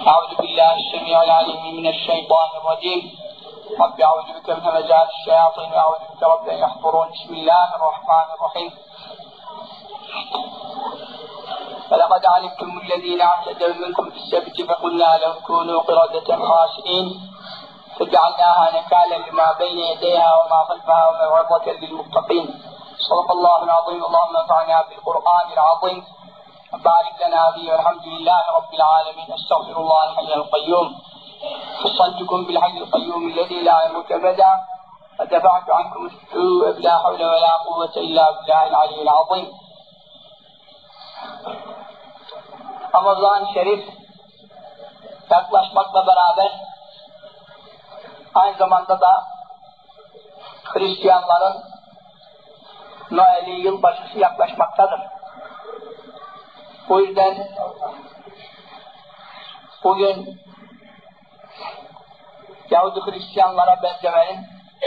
أعوذ بالله السميع العليم من الشيطان الرجيم. رب أعوذ بك من همزات الشياطين وأعوذ بك رب أن يحضرون. بسم الله الرحمن الرحيم. فلقد علمتم الذين اعتدوا منكم في السبت فقلنا لهم كونوا قردة خاسئين فجعلناها نكالا لما بين يديها وما خلفها وموعظة للمتقين. صدق الله العظيم. اللهم انفعنا بالقرآن العظيم بارك لنا فيه والحمد لله رب العالمين. استغفر الله الحي القيوم. فصلتكم بالحي القيوم الذي لا يموت ابدا ودفعت عنكم السوء بلا حول ولا قوة الا بالله العلي العظيم. Ramazan-ı Şerif yaklaşmakla beraber aynı zamanda da Hristiyanların Noel'i, yılbaşısı yaklaşmaktadır. Bu yüzden bugün Yahudi Hristiyanlara benzemenin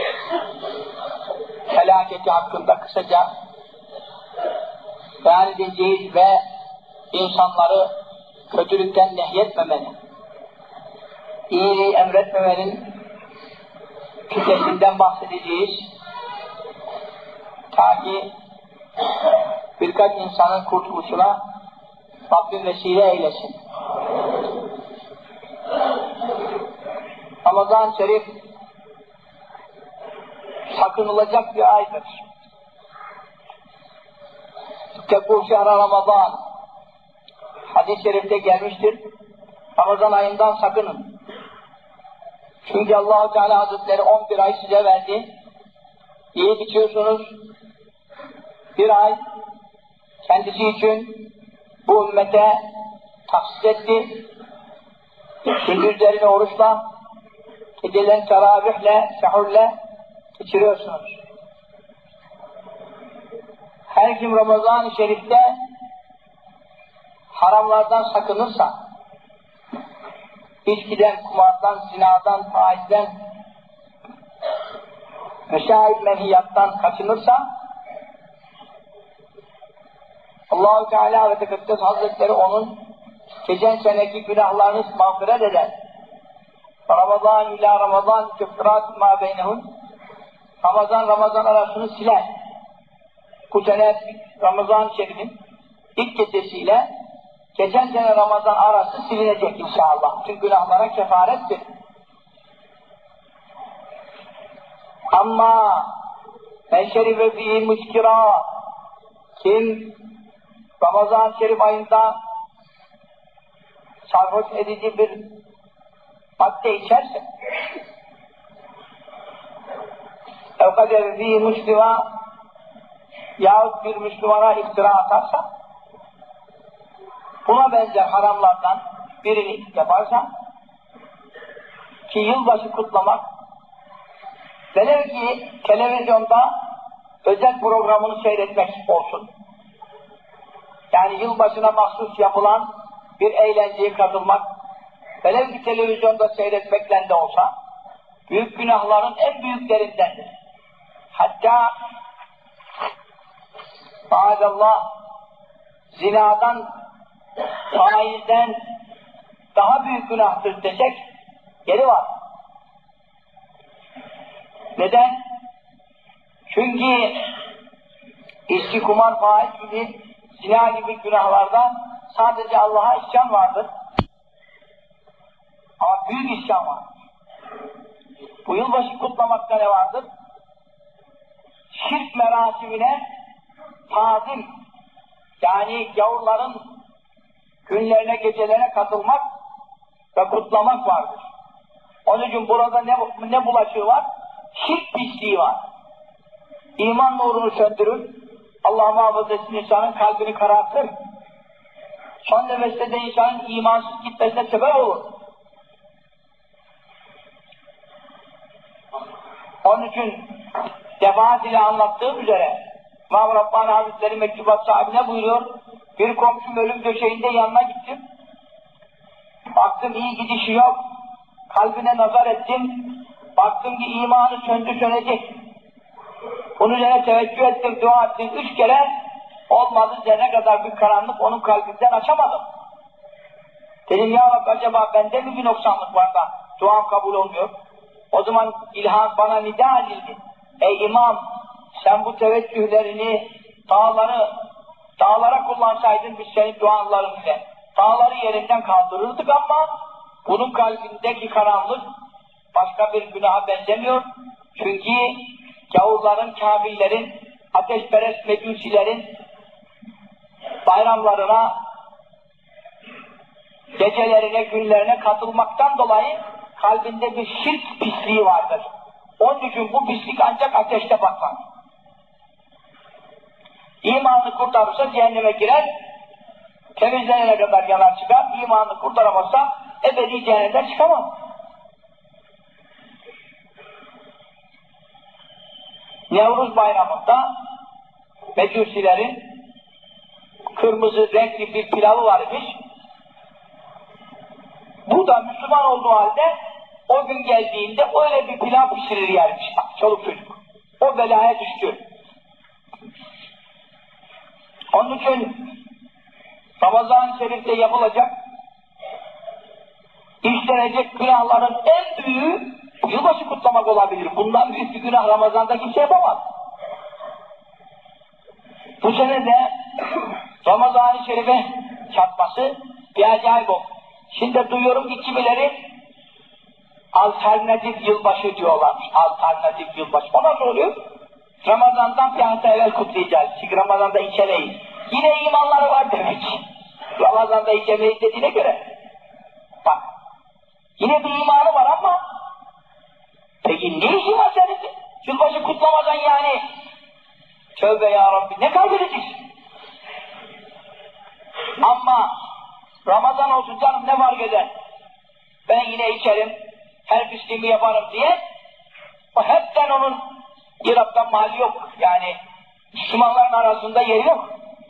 felaketi hakkında kısaca beyan edeceğiz ve insanları kötülükten nehyetmemenin, iyiliği emretmemenin fitnesinden bahsedeceğiz. Ta ki birkaç insanın kurtuluşuna Rabbim vesile eylesin. Ramazan-ı Şerif sakınılacak bir aydır. Tekû şehre Ramazan hadis-i şerifte gelmiştir. Ramazan ayından sakının. Çünkü Allah-u Teala Hazretleri 11 ay size verdi. İyi bitiyorsunuz. Bir ay kendisi için bu ümmete tahsis etti. Gündüzlerini oruçla, gecelerini teravihle, sehurle geçiriyorsunuz. Her kim Ramazan-ı Şerif'te haramlardan sakınırsa, içkiden, kumardan, zinadan, faizden, meşâib menhiyattan kaçınırsa, Allah-u Teala ve Tekaddes Hazretleri onun geçen seneki günahlarını mağfiret eder. Ramazan ila Ramazan küfrat ma beynehun. Ramazan arasını siler. Bu sene Ramazan-ı Şerif'in ilk gecesiyle geçen sene Ramazan arası silinecek inşallah. Tüm günahlara kefarettir. Ama men şerife fihi muskira, kim Ramazan-ı Şerif ayında sarhoş edici bir madde içerse, evkadev fihi muslima, yahut bir Müslümana iftira atarsa, buna benzer haramlardan birini yaparsa, ki yılbaşı kutlamak, velev ki televizyonda özel programını seyretmek olsun. Yani yılbaşına mahsus yapılan bir eğlenceye katılmak, velev ki televizyonda seyretmekle de olsa, büyük günahların en büyüklerindendir. Hatta maazallah zinadan, faizden daha büyük günahtır desek yeri var. Neden? Çünkü içki, kumar, faiz gibi, zina gibi günahlarda sadece Allah'a isyan vardır. Ama büyük isyan var. Bu yılbaşı kutlamakta ne vardır? Şirk merasimine tazim, yani gavurların günlerine, gecelerine katılmak ve kutlamak vardır. Onun için burada ne bulaşığı var? Şirk pisliği var. İman nurunu söndürür, Allah muhafaza etsin, insanın kalbini karartır. Son nefeste de insanın imansız gitmesine sebep olur. Onun için defaat ile anlattığım üzere İmam Rabbani Hazretleri mektubat sahibine buyuruyor, bir komşum ölüm döşeğinde yanına gittim. Baktım iyi gidişi yok. Kalbine nazar ettim. Baktım ki imanı söndü sönecek. Bunun üzerine teveccüh ettim, dua ettim. 3 kere olmadı, zerre kadar bir karanlık onun kalbinden açamadım. Dedim ya Rabbi acaba bende mi bir noksanlık var da duam kabul olmuyor? O zaman ilham bana nida edildi. Ey imam sen bu teveccühlerini dağlara kullansaydın biz senin duaların ile dağları yerinden kaldırırdık ama bunun kalbindeki karanlık başka bir günaha benzemiyor. Çünkü gavurların, kafirlerin, ateşperest mecusilerin bayramlarına, gecelerine, günlerine katılmaktan dolayı kalbinde bir şirk pisliği vardır. Onun için bu pislik ancak ateşte patlar. İmanını kurtarırsa cehenneme girer, temizlenene kadar yalan çıkar, imanını kurtaramazsa ebedi cehennemden çıkamaz. Nevruz bayramında mecusilerin kırmızı renkli bir pilavı varmış. Bu da Müslüman olduğu halde o gün geldiğinde öyle bir pilav pişirir yermiş. Çoluk çocuk. O belaya düştü. Onun için Ramazan-ı Şerif'te yapılacak, işlenecek günahların en büyüğü yılbaşı kutlamak olabilir. Bundan büyük bir günah Ramazan'da kimse yapamaz. Bu sene de Ramazan-ı Şerif'e çatması bir acayip oldu. Şimdi duyuyorum ki kimileri alternatif yılbaşı diyorlar. Alternatif yılbaşı. O nasıl oluyor? Ramazan'dan bir hafta evvel kutlayacağız. Çünkü Ramazan'da içemeyiz. Yine imanları var demek. Ramazan'da içemeyiz dediğine göre. Bak. Yine bir imanı var ama peki ne işi var senin? Yılbaşı kutlamadan yani. Tövbe ya Rabbi. Ne kaybedeceksin? Ama Ramazan olsun canım ne var eder? Ben yine içerim, her pisliğimi yaparım diye o hepten onun Irak'tan mahalli yok. Yani Müslümanların arasında yeri yok.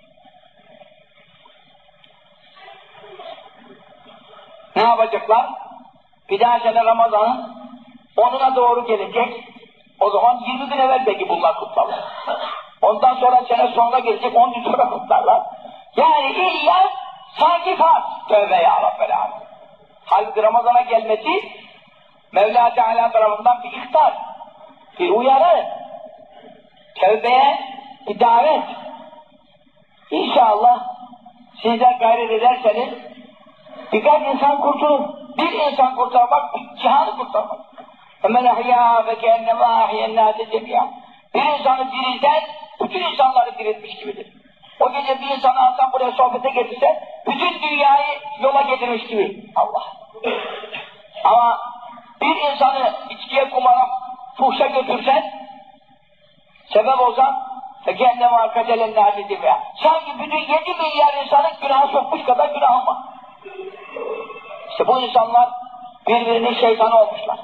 Ne yapacaklar? Bir daha sene Ramazan'ın 10'una doğru gelecek. O zaman 20 gün evvel belki bunlar kutlarlar. Ondan sonra sene sonuna gelecek 10 gün sonra kutlarlar. Yani illa sanki farz. Tövbe ya Rabbel Alem. Halbuki Ramazan'a gelmesi Mevla Teala tarafından bir ihtar, bir uyarı, tövbeye bir davet. İnşallah sizler gayret ederseniz birkaç insan kurtulur. Bir insan kurtarmak, cihanı kurtarmak. Hemen ahya ve kehenneme ahiyyennâse cemiyâ. Bir insanı dirilten, bütün insanları diriltmiş gibidir. O gece bir insanı alsan buraya sohbete getirse, bütün dünyayı yola getirmiş gibi. Allah. Ama bir insanı içkiye, kumara, fuhşa götürsen, sebep olsan, kendime arkadaşlar nâsidir ya. Sanki bütün 7 milyar insanın günahı sokmuş kadar günahı var. İşte bu insanlar birbirinin şeytanı olmuşlar.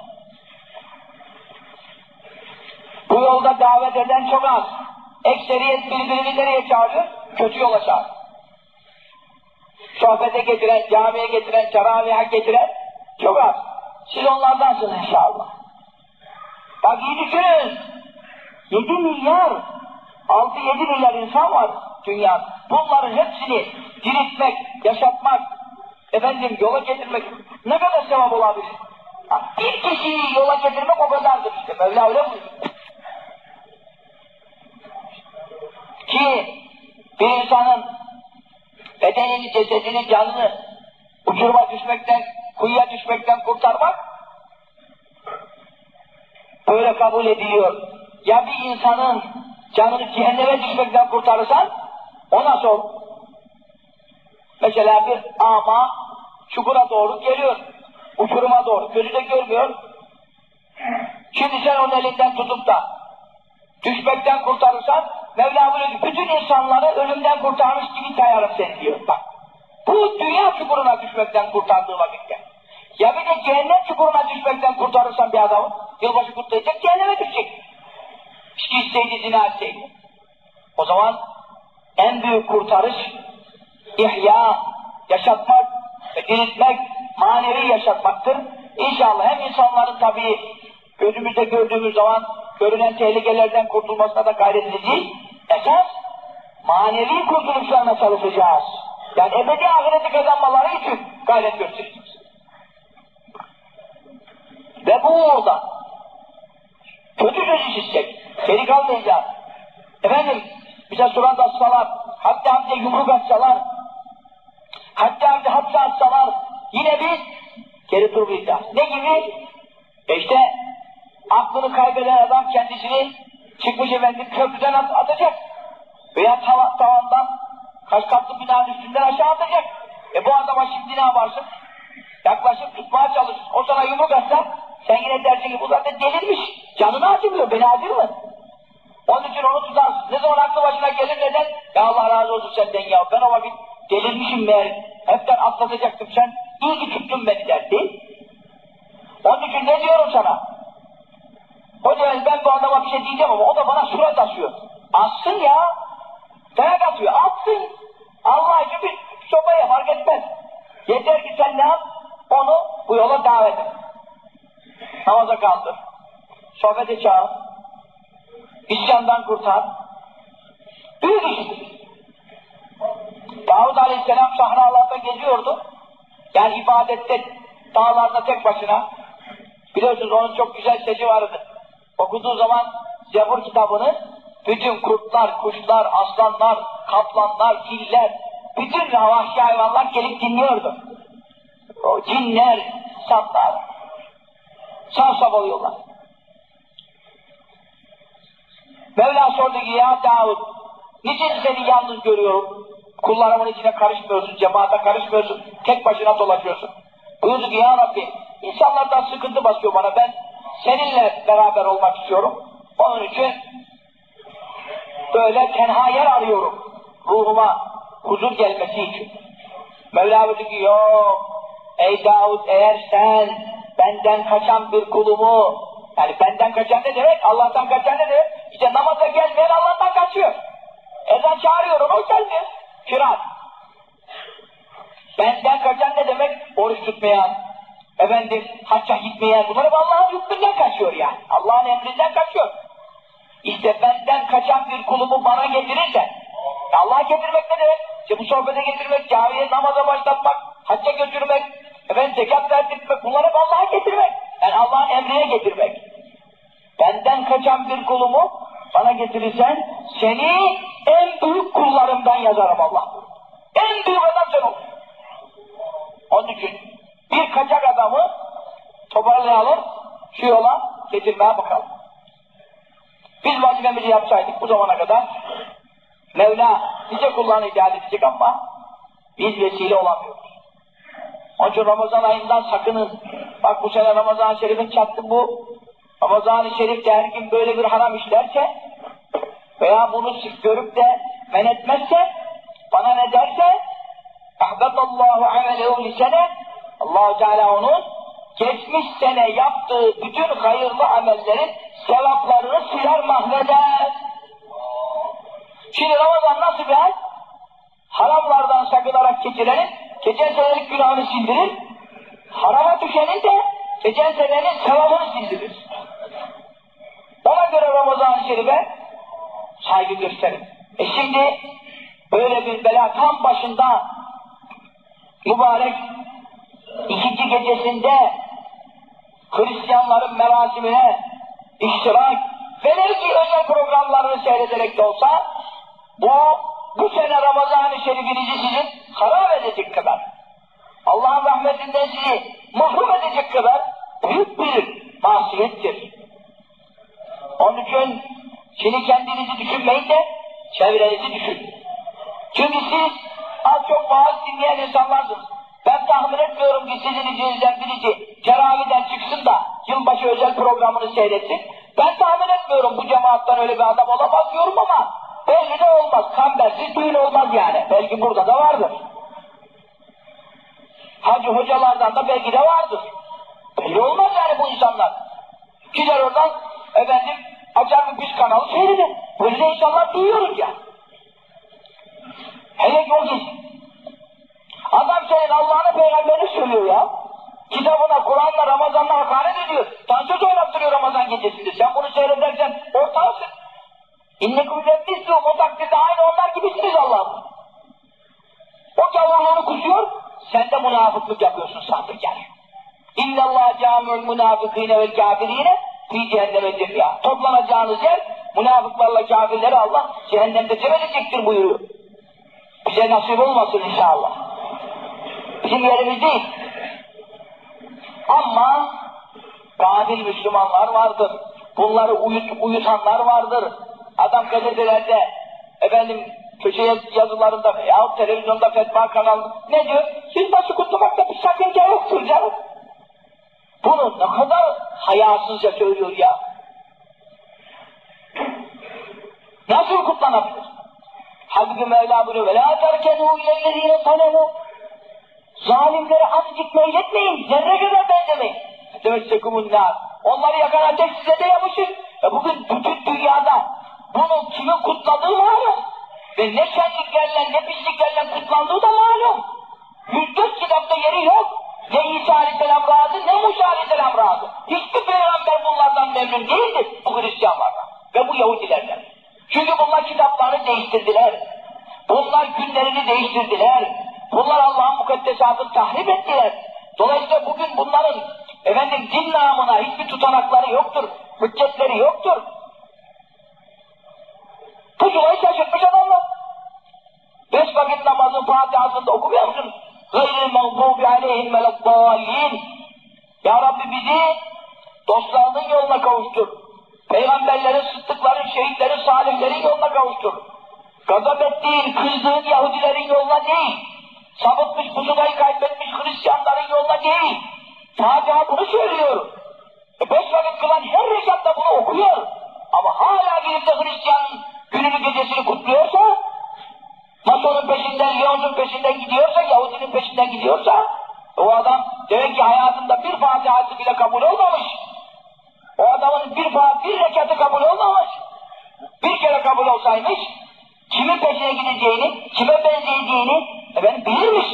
Bu yolda davet eden çok az. Ekseriyet birbirini nereye çağırıyor? Kötü yola çağırıyor. Sohbete getiren, camiye getiren, teravihe getiren çok az. Siz onlardansınız inşallah. Bak iyi düşünün. 7 milyar, 6-7 milyar insan var dünyada. Bunların hepsini diriltmek, yaşatmak, yola getirmek ne kadar sevap olabilir? Bir kişiyi yola getirmek o kadardır işte. Mevla öyle buyuruyor. Ki bir insanın bedenini, cesedini, canını uçuruma düşmekten, kuyuya düşmekten kurtarmak böyle kabul ediliyor. Ya bir insanın canını cehenneme düşmekten kurtarırsan o nasıl olur? Mesela bir ama çukura doğru geliyor, uçuruma doğru, gözü de görmüyor. Şimdi sen onun elinden tutup da düşmekten kurtarırsan Mevla buyuruyor ki bütün insanları ölümden kurtarmış gibi sayarım seni diyor. Bak, bu dünya çukuruna düşmekten kurtardığı vakitte. Ya bir de cehennem çukuruna düşmekten kurtarırsan bir adamı, yılbaşı kutlayacak, cehenneme düşecek. İşte isteydi, zina etseydi. O zaman en büyük kurtarış, ihya, yaşatmak ve diriltmek, manevi yaşatmaktır. İnşallah hem insanların tabii gözümüzde gördüğümüz zaman görünen tehlikelerden kurtulmasına da gayret edeceğiz. Esas manevi kurtuluşlarına çalışacağız. Yani ebedi ahireti kazanmaları için gayret göstereceğiz. Ve bu uğurda kötü söz işitsek, geri kalmayacağız. Efendim, bize surat atsalar, hatta bize yumruk atsalar, hatta bize hapse atsalar, yine biz geri durmayacağız. Ne gibi? İşte aklını kaybeden adam kendisini çıkmış efendim köprüden atacak. Veya tavandan, kaç katlı binanın üstünden aşağı atacak. Bu adama şimdi ne yaparsın? Yaklaşıp tutmaya çalışırsın. O sana yumruk atsa, sen yine dersin ki bu zaten delirmiş. Canını acımıyor, beni acır mı? Onun için onu tutarsın. Ne zaman aklı başına gelir neden? Ya Allah razı olsun senden ya. Ben o vakit delirmişim meğer. Hepten atlatacaktım sen. İyi ki tuttun beni derdi. Onun için ne diyorum sana? Hoca ben bu adama bir şey diyeceğim ama o da bana surat asıyor. Assın ya. Dayak atıyor. Atsın. Allah için bir sobaya fark etmez. Yeter ki sen ne yap? Onu bu yola davet et. Namaza kaldır. Sohbete çağır. İsyandan kurtar. Büyük iş. Davud Aleyhisselam sahralarda geziyordu. Yani ibadette, dağlarda tek başına. Biliyorsunuz onun çok güzel sesi vardı. Okuduğu zaman Zebur kitabını bütün kurtlar, kuşlar, aslanlar, kaplanlar, filler, bütün vahşi hayvanlar gelip dinliyordu. O cinler, saplar, saf oluyorlar. Mevla sordu ki ya Davud, niçin seni yalnız görüyorum? Kullarımın içine karışmıyorsun, cemaate karışmıyorsun, tek başına dolaşıyorsun. Buyurdu ki ya Rabbi, insanlardan sıkıntı basıyor bana, ben seninle beraber olmak istiyorum. Onun için böyle tenha yer arıyorum, ruhuma huzur gelmesi için. Mevla buyurdu ki yok, ey Davud eğer sen benden kaçan bir kulumu, yani benden kaçan ne demek, Allah'tan kaçan ne demek? İşte namaza gelmeyen Allah'tan kaçıyor. Ezan çağırıyorum, o gelmiyor. Firar. Benden kaçan ne demek? Oruç tutmayan, efendim hacca gitmeyen, bunlar hep Allah'ın hükmünden kaçıyor yani. Allah'ın emrinden kaçıyor. İşte benden kaçan bir kulumu bana getirirse, Allah'a getirmek ne demek? İşte bu sohbete getirmek, camiye namaza başlatmak, hacca götürmek, efendim zekat verdirmek, bunları hep Allah'a getirmek. Yani Allah'ın emrine getirmek. Benden kaçan bir kulumu bana getirirsen, seni en büyük kullarımdan yazarım Allah. En büyük adam sen ol. Onun için bir kaçak adamı toparlayalım, şu yola getirmeye bakalım. Biz vazifemizi yapsaydık bu zamana kadar, Mevla bize kullarını iade edecek ama biz vesile olamıyoruz. Onun için Ramazan ayından sakının. Bak bu sene Ramazan-ı Şerif'in çattı bu. Ramazan-ı Şerif'te her gün böyle bir haram işlerse veya bunu sırf görüp de men etmezse, bana ne derse ahbetallahu amelehu lisene, Allah-u Teala onun geçmiş sene yaptığı bütün hayırlı amellerin sevaplarını siler mahveder. Şimdi Ramazan nasıl bir hal? Haramlardan sakınarak geçirenin geçen senelik günahını sildirir, harama düşenin de geçen senenin sevabını sildirir. Ona göre Ramazan-ı Şerif'e saygı gösterin. Şimdi böyle bir bela tam başında mübarek ikinci gecesinde Hristiyanların merasimine iştirak, velev ki özel programlarını seyrederek de olsa bu sene Ramazan-ı Şerif'inizi sizin harap edecek kadar, Allah'ın rahmetinden sizi mahrum edecek kadar büyük bir masiyettir. Onun için şimdi kendinizi düşünmeyin de çevrenizi düşünün. Çünkü siz az çok vaaz dinleyen insanlarsınız. Ben tahmin etmiyorum ki sizin içinizden birisi teravihden çıksın da yılbaşı özel programını seyretsin. Ben tahmin etmiyorum bu cemaattan öyle bir adam olamaz diyorum ama belki de olmaz. Kambersiz düğün olmaz yani. Belki burada da vardır. Hacı hocalardan da belki de vardır. Belli olmaz yani bu insanlar. Gider oradan efendim açar bir kanalı seyreder. Böyle de insanlar duyuyoruz ya. Hele ki o git. Adam senin Allah'ın peygamberini söylüyor ya. Kitabına, Kur'an'la, Ramazan'la hakaret ediyor. Dansöz oynattırıyor Ramazan gecesinde. Sen bunu seyredersen ortağısın. İnnekum lemmizlûm, o takdirde aynı onlar gibisiniz Allah'ım. O gavurluğunu kusuyor, sen de münafıklık yapıyorsun sahtekar. İnnallâh câmi'ül münâfikîne vel kâfirîne fî cehenneme cemî'a. Toplanacağınız yer, münafıklarla kâfirleri Allah cehennemde cem edecektir buyuruyor. Bize nasip olmasın inşallah. Bizim yerimiz değil. Ama gafil Müslümanlar vardır. Bunları uyutanlar vardır. Adam gazetelerde, köşe yazılarında veya televizyonda fetva kanalı ne diyor? Yılbaşı kutlamakta bir sakınca yoktur canım. Bunu ne kadar hayasızca söylüyor ya. Nasıl kutlanabilir? Halbuki Mevla buyuruyor ve lâ terkenû ilellezîne zalemu. Zalimlere azıcık meyletmeyin, zerre kadar benzemeyin. Temessekumun nâr. Onları yakan ateş size de yapışır. Bugün bütün dünyada bunu kimin kutladığı malum. Ve ne şenliklerle ne pisliklerle kutlandığı da malum. 104 kitapta yeri yok. Ne İsa Aleyhisselam razı ne Musa Aleyhisselam razı. Hiçbir peygamber bunlardan memnun değildir bu Hristiyanlardan ve bu Yahudilerden. Çünkü bunlar kitaplarını değiştirdiler. Bunlar günlerini değiştirdiler. Bunlar Allah'ın mukaddesatını tahrip ettiler. Dolayısıyla bugün bunların din namına hiçbir tutanakları yoktur. Hüccetleri yoktur. Pusulayı şaşırtmış adamlar. 5 vakit namazın Fatiha'sında okumuyor musun? Gayril mağdubi aleyhim veleddâllîn. Ya Rabbi bizi dostlarının yoluna kavuştur. Peygamberlerin, sıddıkların, şehitlerin, salihlerin yoluna kavuştur. Gazap ettiğin, kızdığın Yahudilerin yoluna değil. Sapıtmış, pusulayı kaybetmiş Hristiyanların yoluna değil. Fatiha bunu söylüyor. 5 vakit kılan her rekatta bunu okuyor. Ama hala gidip de Hristiyanın gününü gecesini kutluyorsa, Mason'un peşinden, Leon'un peşinden gidiyorsa, Yahudinin peşinden gidiyorsa, o adam demek ki hayatında bir Fatiha'sı bile kabul olmamış. O adamın bir rekatı kabul olmamış. Bir kere kabul olsaymış, kimin peşine gideceğini, kime benzeyeceğini bilirmiş.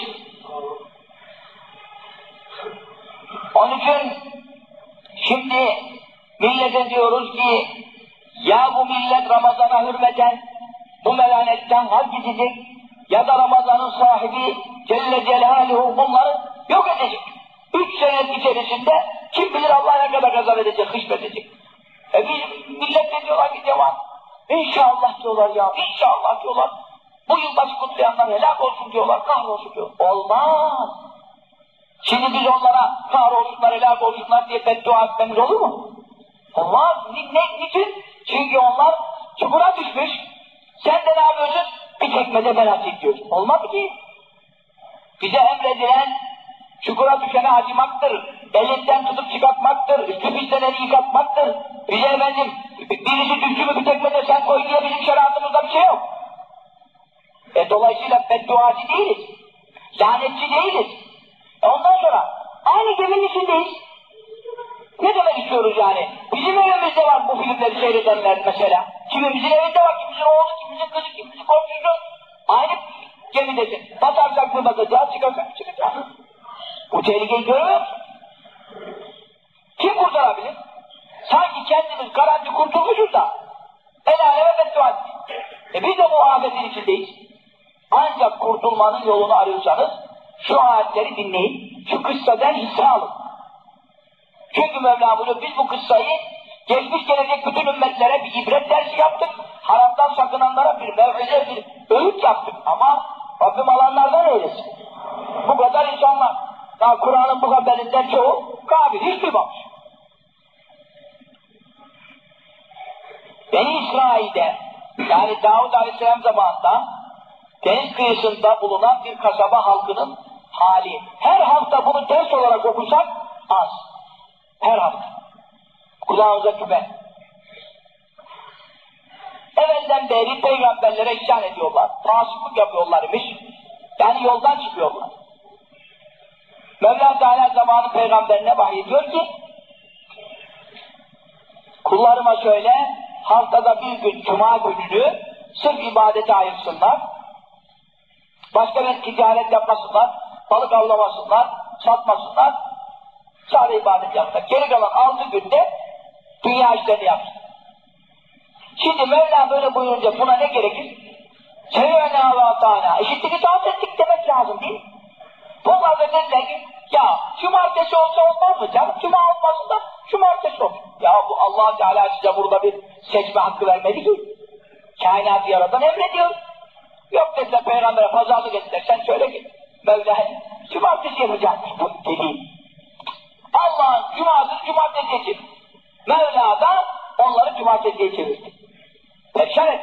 Onun için şimdi millete diyoruz ki ya bu millet Ramazan'a hürmeten bu melanetten halledecek ya da Ramazan'ın sahibi Celle Celaluhu bunları yok edecek. 3 sene içerisinde kim bilir Allah ne kadar gazap edecek, hışmedecek. Biz millet ne diyorlar ki devam. İnşallah diyorlar ya, inşallah diyorlar. Bu yılbaşı kutlayanlar helak olsun diyorlar, kahrolsun diyorlar. Olmaz. Şimdi biz onlara kahrolsunlar, helak olsunlar diye beddua etmemiz olur mu? Olmaz. Niçin? Çünkü onlar çukura düşmüş. Sen de ne yapıyorsun? Bir tekmede bela çekiyorsun. Olmaz ki. Bize emredilen çukura düşene acımaktır. Elinden tutup çıkartmaktır. Üstü pisleneni yıkatmaktır. Bize birisi düştü mü bir tekmede sen koy diye bizim şeriatımızda bir şey yok. Dolayısıyla bedduacı değiliz. Lanetçi değiliz. Ondan sonra aynı geminin içindeyiz. Ne demek istiyoruz yani? Bizim evimizde var bu filmleri seyredenler mesela. Kimimizin evinde var, kimimizin oğlu, kimimizin kızı, kimimizin komşusu. Aynı gemidesin. Batarsak mı batacağız, çıkacağız. Bu tehlikeyi görüyor musun? Kim kurtarabilir? Sanki kendimiz garanti kurtulmuşuz da el aleme beddua biz de bu afetin içindeyiz. Ancak kurtulmanın yolunu arıyorsanız şu ayetleri dinleyin, şu kıssadan hisse alın. Çünkü Mevla buyuruyor, biz bu kıssayı geçmiş gelecek bütün ümmetlere bir ibret dersi yaptık. Haramdan sakınanlara bir mev'ize, bir öğüt yaptık. Ama Rabbim alanlardan eylesin. Bu kadar insanlar. Daha Kur'an'ın bu haberinden çoğu kabil, hiç duymamış. Beni İsrail'de, yani Davud Aleyhisselam zamanında deniz kıyısında bulunan bir kasaba halkının hali. Her hafta bunu ders olarak okursak az. Her hafta. Kulağınıza küpe. Evvelden beri peygamberlere isyan ediyorlar. Fasıklık yapıyorlar imiş. Yani yoldan çıkıyorlar. Mevla Teala zamanı peygamberine vahyediyor ki kullarıma söyle haftada bir gün cuma gününü sırf ibadete ayırsınlar. Başka bir ticaret yapmasınlar, balık avlamasınlar, satmasınlar. Sadece ibadet yapsınlar. Geri kalan 6 günde dünya işlerini yapsın. Şimdi Mevla böyle buyurunca buna ne gerekir? Sevena ve atana. İşittik itaat ettik demek lazım değil mi? Bunlar da dediler ki ya cumartesi olsa olmaz mı canım? Cuma olmasın da cumartesi olsun. Ya bu Allah Teala size burada bir seçme hakkı vermedi ki. Kainatı yaratan emrediyor. Yok dediler peygambere pazarlık ettiler. Sen söyle ki Mevla cumartesi yapacakmış bu dediğin. Allah cumartesiye çevirdi. Mevla da onları cumartesiye çevirdi. Perişan et.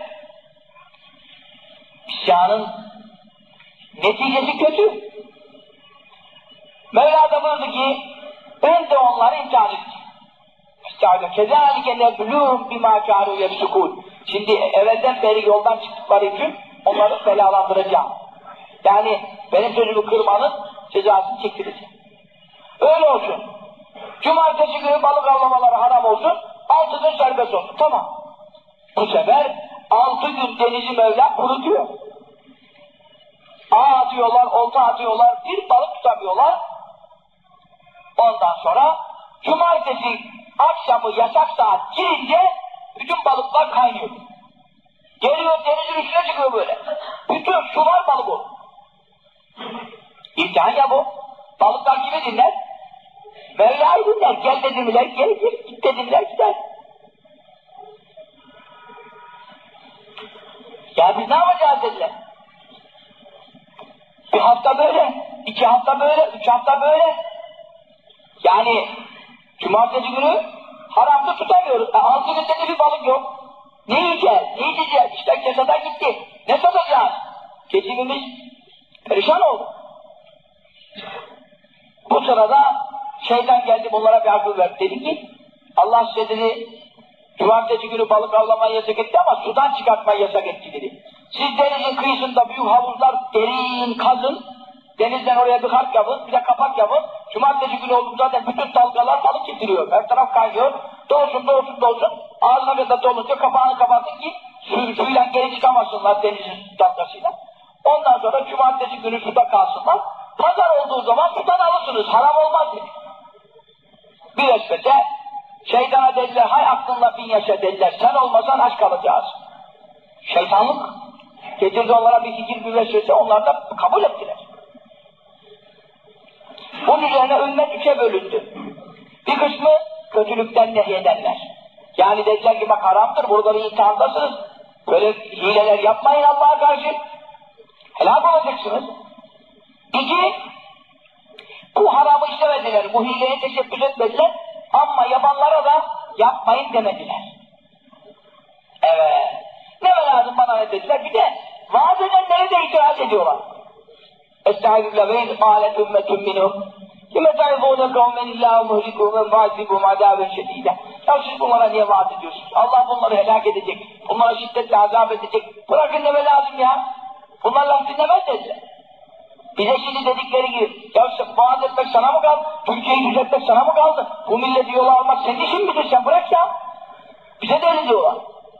İsyanın neticesi kötü. Mevla da buyurdu ki ben de onları imtihan edeceğim. Kezalike nebluhum bima kâru yefsukûn. Şimdi evvelden beri yoldan çıktıkları için onları belalandıracağım. Yani benim sözümü kırmanın cezasını çektireceğim. Öyle olsun. Cumartesi günü balık avlamaları haram olsun, 6 gün serbest olsun. Tamam. Bu sefer 6 gün denizi Mevla kurutuyor. Ağ atıyorlar, olta atıyorlar, bir balık tutamıyorlar. Ondan sonra cumartesi akşamı yasak saat girince bütün balıklar kaynıyor. Geliyor denizin üstüne çıkıyor böyle. Bütün sular balık olur. İmtihan ya bu. Balıklar kimi dinler? Mevla'yı dinler. Gel dedimler gelir, git dedimler gider. Ya biz ne yapacağız dediler. Bir hafta böyle, 2 hafta böyle, 3 hafta böyle. Yani cumartesi günü haramda tutamıyoruz. 6 günde de bir balık yok. Ne yiyeceğiz? Ne yiyeceğiz? İşte kesada gitti. Ne satacağız? Geçimimiz perişan oldu. Bu sırada şeytan geldi bunlara bir akıl verdi. Dedi ki Allah size dedi cumartesi günü balık avlamayı yasak etti ama sudan çıkartmayı yasak etti dedi. Siz denizin kıyısında büyük havuzlar derin kazın. Denizden oraya bir harp yapın, bir de kapak yapın. Cumartesi günü oldu zaten bütün dalgalar balık getiriyor. Her taraf kaynıyor. Doğsun. Ağzına kadar dolunca kapağını kapatın ki suyla geri çıkamasınlar denizin dalgasıyla. Ondan sonra cumartesi günü suda kalsınlar. Pazar olduğu zaman sudan alırsınız. Haram olmaz dedi. Bir esmete şeytana dediler, hay aklınla bin yaşa dediler. Sen olmasan aç kalacağız. Şeytanlık getirdi onlara bir fikir bir vesvese, onlar da kabul ettiler. Bunun üzerine ümmet 3'e bölündü. Bir kısmı kötülükten nehyedenler. Yani dediler ki bak haramdır, burada bir imtihandasınız. Böyle hileler yapmayın Allah'a karşı. Helak olacaksınız. 2, bu haramı işlemediler, bu hileye teşebbüs etmediler. Ama yapanlara da yapmayın demediler. Evet. Ne lazım bana ne dediler? Bir de vaaz edenlere de itiraz ediyorlar. Estağfirullah ve izmalet ümmetun minhum. Kime zayıfûne kavmen illâhu muhlikû ve vâzibûm adâben şedîde. Ya siz bunlara niye vaaz ediyorsunuz? Allah bunları helak edecek. Bunlara şiddetle azap edecek. Bırakın deme lazım ya. Bunlar laf dinlemez dediler. Bize şimdi dedikleri gibi, ya vaaz etmek sana mı kaldı? Türkiye'yi düzeltmek sana mı kaldı? Bu milleti yola almak senin işin midir? Sen bırak ya. Bize de öyle diyorlar.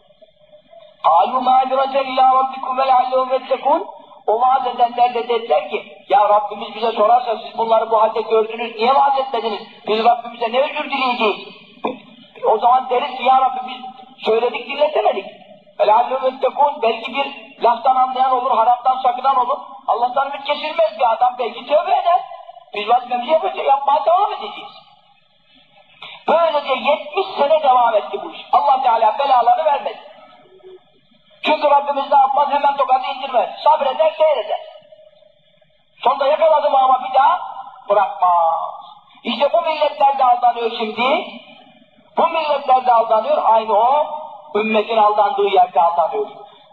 Âlû mâdireten ilâ rabbikum ve leallehum yettekûn. O vaaz edenler de dediler ki, ya Rabbimiz bize sorarsa siz bunları bu halde gördünüz, niye vaaz etmediniz? Biz Rabbimize ne özür dileyeceğiz? O zaman deriz ki ya Rabbi biz söyledik dinletemedik. وَلَعَلُّهُ يَتَّقُونَ Belki bir laftan anlayan olur, haramdan sakınan olur. Allah'tan ümit kesilmez bir adam, belki tövbe eder. Biz vazifemizi yapmaya devam edeceğiz. Böylece 70 sene devam etti bu iş. Allah Teala belalarını vermedi. Çünkü Rabbimiz ne yapmaz? Hemen tokadı indirmez. Sabreder, seyreder. Sonunda yakaladım ama bir daha bırakmaz. İşte bu milletler de aldanıyor şimdi. Bu milletler de aldanıyor. Aynı o ümmetin aldandığı yerde aldanıyor.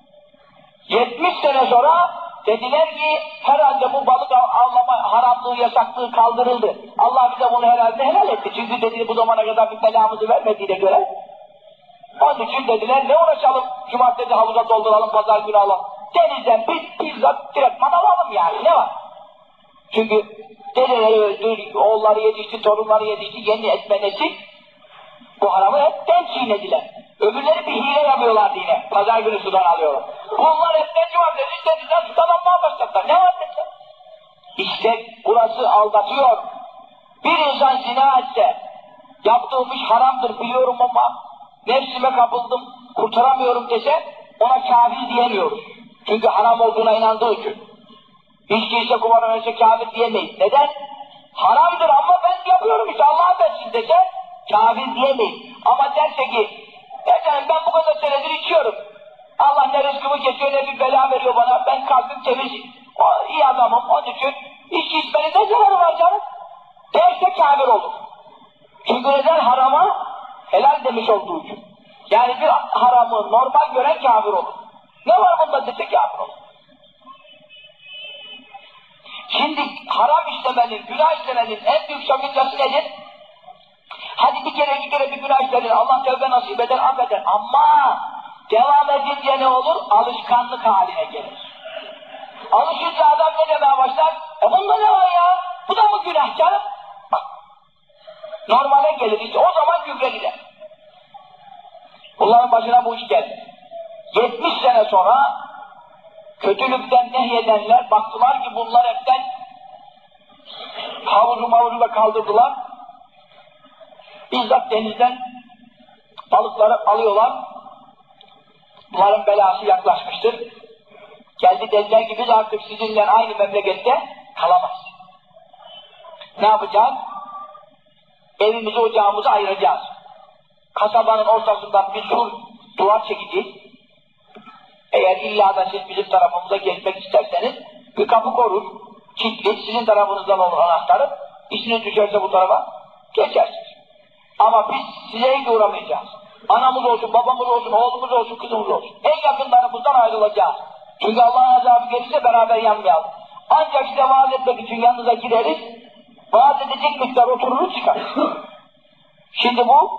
70 sene sonra dediler ki herhalde bu balık avlama haramlığı, yasaklığı kaldırıldı. Allah bize bunu herhalde helal etti. Çünkü dedi bu zamana kadar bir belamızı vermediğine göre. Onun için dediler ne uğraşalım? Cumartesi havuza dolduralım, pazar günü alalım. Denizden bizzat direktman alalım yani. Ne var? Çünkü dedeleri öldü, oğulları yetişti, torunları yetişti, yeni etmenesi bu haramı hepten çiğnediler. Öbürleri bir hile yapıyorlardı yine. Pazar günü sudan alıyorlar. Bunlar hepten cumartesi denizden sudan almaya başladılar. Ne var dediler? İşte burası aldatıyor. Bir insan zina etse, yaptığım iş haramdır biliyorum ama nefsime kapıldım, kurtaramıyorum dese ona kafir diyemiyoruz. Çünkü haram olduğuna inandığı için. İçki ise kumar oynarsa kafir diyemeyiz. Neden? Haramdır ama ben yapıyorum işte Allah affetsin dese kafir diyemeyiz. Ama derse ki ya canım ben bu kadar senedir içiyorum. Allah ne rızkımı kesiyor ne bir bela veriyor bana. Ben kalbim temiz. İyi adamım onun için içki içmenin ne zararı var canım? Derse kafir olur. Çünkü neden harama helal demiş olduğu için. Yani bir haramı normal gören kafir olur. Ne var bunda dese kafir olur. Şimdi haram işlemenin, günah işlemenin en büyük sakıncası nedir? Hadi bir kere iki kere bir günah işledin, Allah tövbe nasip eder, affeder. Ama devam edince ne olur? Alışkanlık haline gelir. Alışınca adam ne demeye başlar? Bunda ne var ya? Bu da mı günah canım? Bak, normale gelir işte, o zaman küfre gider. Bunların başına bu iş geldi. 70 sene sonra kötülükten nehyedenler baktılar ki bunlar hepten havuzu da kaldırdılar. Bizzat denizden balıkları alıyorlar. Bunların belası yaklaşmıştır. Geldi dediler ki biz artık sizinle aynı memlekette kalamayız. Ne yapacağız? Evimizi ocağımızı ayıracağız. Kasabanın ortasından bir sur duvar çekeceğiz. Eğer illa da siz bizim tarafımıza geçmek isterseniz bir kapı korur, kilitli, sizin tarafınızdan olur anahtarı, işiniz düşerse bu tarafa geçersiniz. Ama biz size hiç uğramayacağız. Anamız olsun, babamız olsun, oğlumuz olsun, kızımız olsun. En yakınlarımızdan ayrılacağız. Çünkü Allah'ın azabı gelirse beraber yanmayalım. Ancak size vaaz etmek için yanınıza gideriz, vaaz edecek miktar otururuz çıkar. Şimdi bu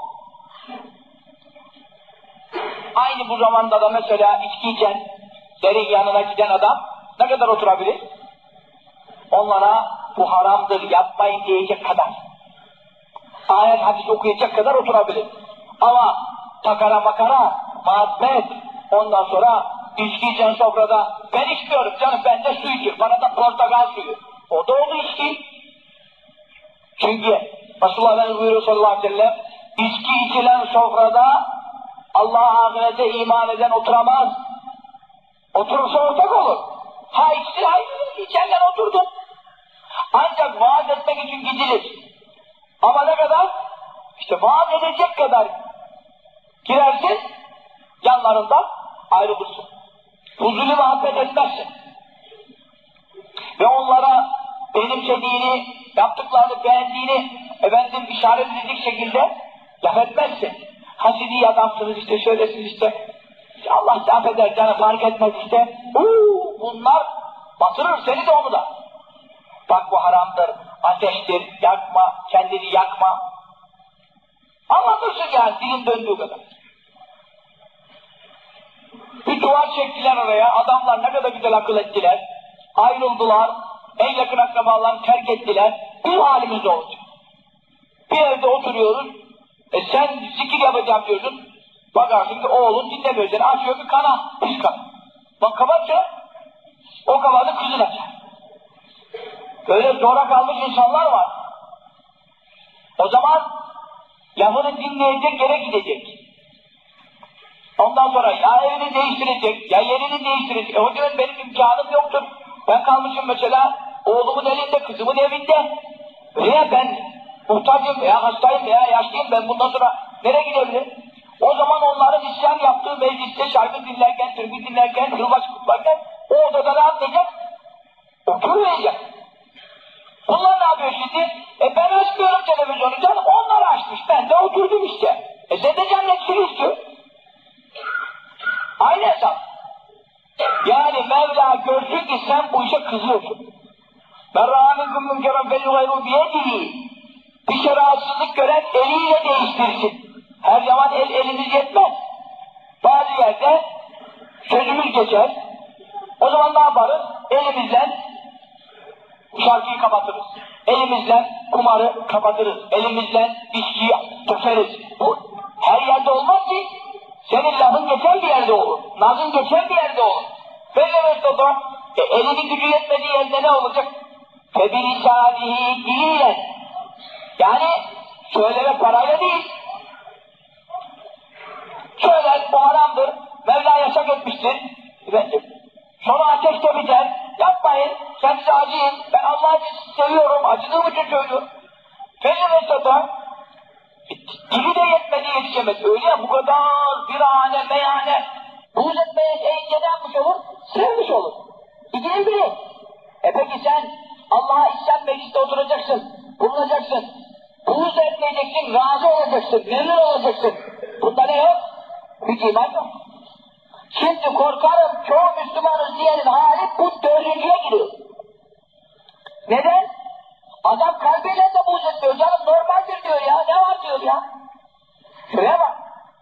aynı bu zamanda da mesela içki içen, derin yanına giden adam ne kadar oturabilir? Onlara bu haramdır, yapmayın diyecek kadar. Ayet hadis okuyacak kadar oturabilir. Ama takara makara, muhabbet, ondan sonra içki içen sofrada ben içmiyorum canım, ben de su içiyorum, bana da portakal suyu. O da oldu içki. Çünkü Resulullah Efendimiz buyuruyor sallallahu aleyhi ve sellem, içki içilen sofrada Allah'a ahirete iman eden oturamaz. Oturursa ortak olur. Ha içti, hayır, içerken oturdun. Ancak vaaz etmek için gidilir. Ama ne kadar? İşte vaaz edecek kadar girersin, yanlarından ayrılırsın. Huzurlu muhabbet etmezsin. Ve onlara benimsediğini, yaptıklarını beğendiğini işaret edecek şekilde laf etmezsin. Hasidi adamsınız işte, şöylesiniz işte. Allah da affeder canım, fark etmez işte. Bunlar batırır seni de onu da. Bak bu haramdır, ateştir, yakma, kendini yakma. Anlatırsın yani dilin döndüğü kadar. Bir duvar çektiler oraya, adamlar ne kadar güzel akıl ettiler. Ayrıldılar, en yakın akrabalarını terk ettiler. Bir halimiz olacak. Bir evde oturuyoruz, sen zikir yapacağım diyorsun. Bakarsın ki oğlun dinlemiyor seni, açıyor bir kanal, pis kanal. Bak kapatça, o kapalı kızın açar. Böyle zora kalmış insanlar var. O zaman lafını dinleyecek yere gidecek. Ondan sonra ya evini değiştirecek, ya yerini değiştirecek. O diyor benim imkanım yoktur. Ben kalmışım mesela oğlumun elinde, kızımın evinde. Veya ben muhtacım veya hastayım veya yaşlıyım, ben bundan sonra nereye gidebilirim? O zaman onların isyan yaptığı mecliste şarkı dinlerken, türkü dinlerken, kırbaç kutlarken o odada ne yapacak? Oturmayacak. Bunlar ne yapıyor şimdi? Ben açmıyorum televizyonu canım, onlar açmış, ben de oturdum işte. Sen de cennetsin istiyor. Aynı hesap. Yani Mevla görsün ki sen bu işe kızıyorsun. Ben râminkum münkeran felûgayru biyedihi. Bir şey rahatsızlık gören eliyle değiştirsin. Her zaman elimiz yetmez. Bazı yerde sözümüz geçer. O zaman ne yaparız? Elimizle şarkıyı kapatırız. Elimizle kumarı kapatırız. Elimizle içkiyi tökeriz. Bu her yerde olmaz ki. Senin lafın geçen bir yerde olur. Nazın geçen bir yerde olur. Böyle o zaman elinin gücü yetmediği yerde ne olacak? Febilisânihi diliyle. Yani söyleme parayla değil. Söyler bu haramdır. Mevla yasak etmiştir. Efendim, Sonra ateşte biter. Yapmayın. Kendinize acıyın. Ben Allah'ı seviyorum. Acıdığım için söylüyorum. Fecr Esat'a dili de yetmedi, yetişemedi. Öyle ya, bu kadar birane, meyane buğz etmeye eğince ne yapmış olur? Sevmiş olur. İkinin biri. Peki sen Allah'a isyan mecliste oturacaksın, bulunacaksın. Buğz etmeyeceksin, razı olacaksın, memnun olacaksın. Bunda ne yok? Hiç iman yok. Şimdi korkarım çoğu Müslümanız diyenin hali bu dördüncüye giriyor. Neden? Adam kalbiyle de buğz etmiyor. Canım normaldir diyor ya. Ne var diyor ya. Şuraya bak.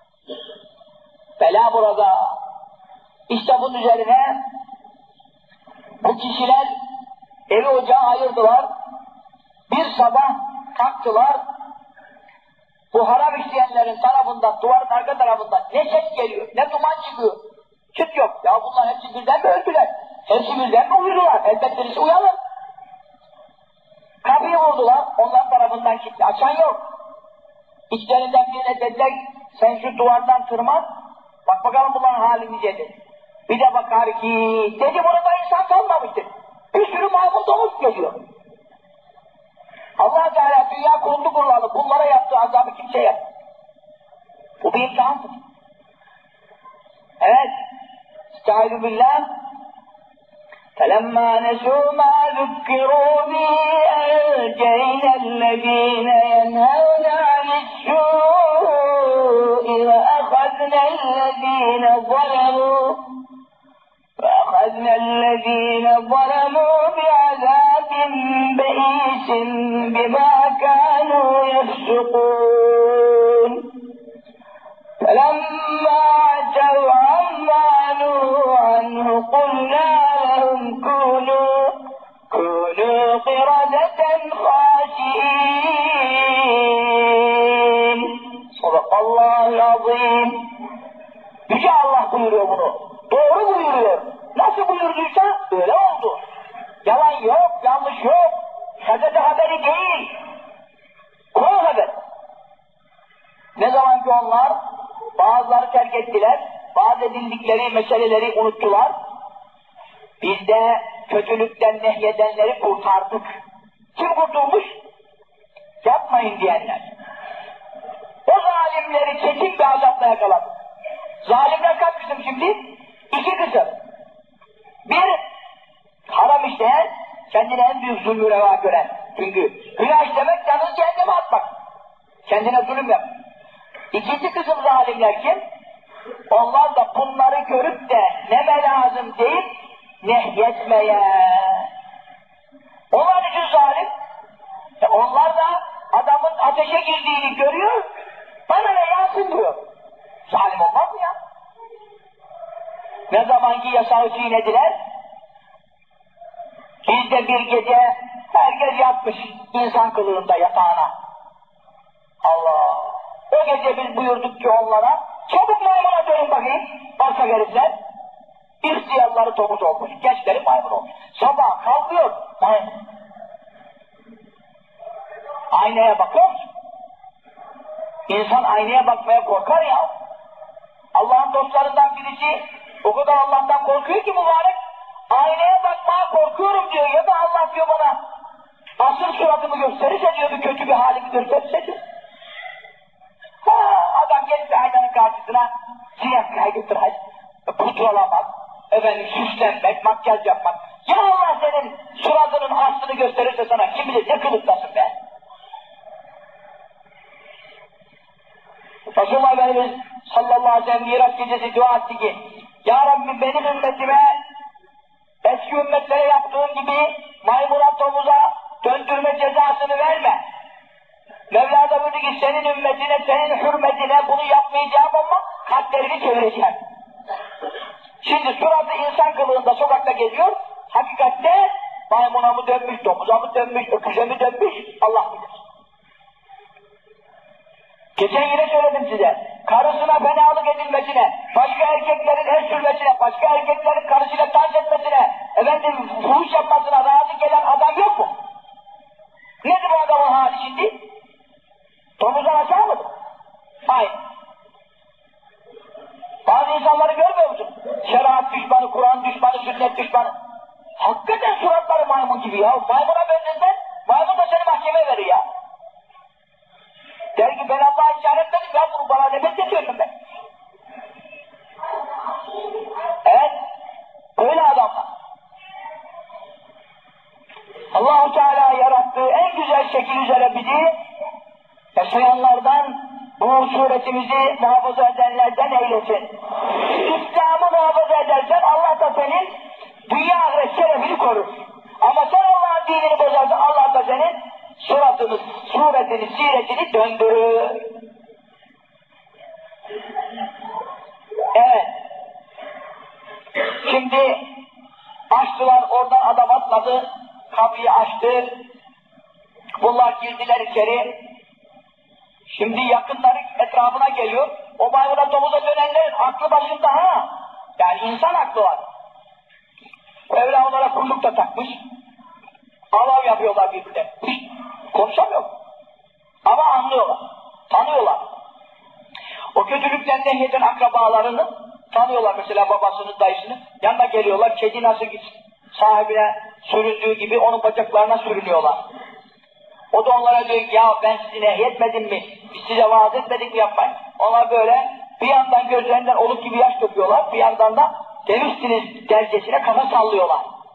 Bela burada. İşte bunun üzerine bu kişiler evi ocağı ayırdılar. Bir sabah kalktılar. Bu haram işleyenlerin tarafından, duvarın arka tarafından ne ses geliyor, ne duman çıkıyor. Çıt yok. Ya bunlar hepsi birden mi öldüler? Hepsi birden mi uyudular? Elbet birisi uyanır. Kapıyı vurdular. Onların tarafından kilitli. Açan yok. İçlerinden birine dediler, sen şu duvardan tırman, bak bakalım bunların halini dedi. Bir de bakar ki, dedi burada insan kalmamıştır. Bir sürü maymun domuz geliyor. Allah Teala dünya kurulu kurulalı, bunlara yaptığı azabı kimseye yaptı. Bu bir imtihandır. Evet. Estaizu billah. فَلَمَّا نَسُوا مَا ذُكِّرُوا بِهِ أَنْجَيْنَا الَّذ۪ينَ يَنْهَوْنَ عَنِ السُّوءِ وَأَخَذْنَا الَّذ۪ينَ ظَلَمُوا بِعَذَابٍ بَئِيسٍ بِمَا كَانُوا يَفْسُقُونَ فَلَمَّا عَتَوْا عَمَّا نُهُوا عَنْهُ قُلْنَا لَهُمْ كُونُوا قِرَدَةً خَاسِئِينَ Sadakallahu azim. Yüce Allah buyuruyor bunu. Doğru buyuruyor. Nasıl buyurduysa öyle oldu. Yalan yok, yanlış yok. Gazete haberi değil. Kur'an haberi. Ne zaman ki onlar bazıları terk ettiler, bazı edindikleri meseleleri unuttular. Biz de kötülükten nehyedenleri kurtardık. Kim kurtulmuş? Yapmayın diyenler. O zalimleri kesin bir azapla yakaladık. Zalimler kaç kısım şimdi? 2 kısım. Bir, haram işleyen, kendine en büyük zulmü reva gören. Çünkü günah işlemek, canını cehenneme atmak. Kendine zulüm yap. 2. kısım zalimler kim? Onlar da bunları görüp de neme lazım deyip nehyetmeye. Onlar için zalim. Onlar da adamın ateşe girdiğini görüyor, bana ne yansın diyor. Zalim olmaz mı ya? Ne zamanki yasağı çiğnediler, bizde bir gece herkes yatmış insan kılığında yatağına. Allah! O gece biz buyurduk ki onlara, çabuk maymuna dönün bakayım, varsa herifler. İhtiyarları domuz olmuş, gençleri maymun olmuş. Sabah kalkıyor, maymun. Aynaya bakıyor musun? İnsan aynaya bakmaya korkar ya. Allah'ın dostlarından birisi o kadar Allah'tan korkuyor ki mübarek, aynaya bakmaya korkuyorum diyor, ya da Allah diyor bana asıl suratımı gösterirse diyor, bir kötü bir halimi gösterirse diyor. Adam gelip aynanın karşısına siyah kaygıtır, kurtulamaz, efendim süslenmek, makyaj yapmak. Ya Allah senin suratının aslını gösterirse sana, kim bilir ne kılıktasın be. Resulullah Efendimiz sallallahu aleyhi ve sellem Miraç gecesi dua etti ki, Ya Rabbi benim ümmetime eski ümmetlere yaptığın gibi maymuna domuza döndürme cezasını verme. Mevla da buyurdu ki senin ümmetine, senin hürmetine bunu yapmayacağım ama kalplerini çevireceğim. Şimdi suratı insan kılığında sokakta geziyor, hakikatte maymuna mı dönmüş, domuza mı dönmüş, öküze mi dönmüş, Allah bilir. Geçen yine söyledim size, karısına fenalık edilmesine, başka erkeklerin el sürmesine, başka erkeklerin karısıyla dans etmesine, efendim fuhuş yapmasına razı gelen adam yok mu? Nedir bu adamın hali şimdi? Domuzdan aşağı mıdır? Hayır. Bazı insanları görmüyor musun? şeriat düşmanı, Kur'an düşmanı, sünnet düşmanı. Hakikaten suratları maymun gibi ya. Maymuna benzersen, maymun da seni mahkemeye verir ya. Der ki ben Allah'a isyan etmedim ya, bunu bana ne bekletiyorsun ben? Evet, böyle adamlar. Allah-u Teala yarattığı en güzel şekil üzere bizi yaşayanlardan, bu suretimizi muhafaza edenlerden eylesin. İslam'ı muhafaza edersen Allah da senin dünya ahiret şerefini korur. Ama sen Allah'ın dinini bozarsan Allah da senin suretini, siretini döndürür. Evet. Şimdi açtılar, oradan adam atladı, kapıyı açtı. Bunlar girdiler içeri. Şimdi yakınları etrafına geliyor. O maymuna domuza dönenlerin aklı başında ha. Yani insan aklı var. Mevla onlara kulluk da takmış. Alav yapıyorlar birbirine. Konuşamıyor. Ama anlıyorlar. Tanıyorlar. O kötülükten nehyeden akrabalarını tanıyorlar, mesela babasını, dayısını. Yanına geliyorlar, kedi nasıl sahibine süründüğü gibi onun bacaklarına sürünüyorlar. O da onlara diyor ki, ya ben sizi nehyetmedim mi? Biz size vaaz etmedik mi yapmayın? Onlar böyle bir yandan gözlerinden oluk gibi yaş döküyorlar, bir yandan da demişsiniz dercesine kafa sallıyorlar.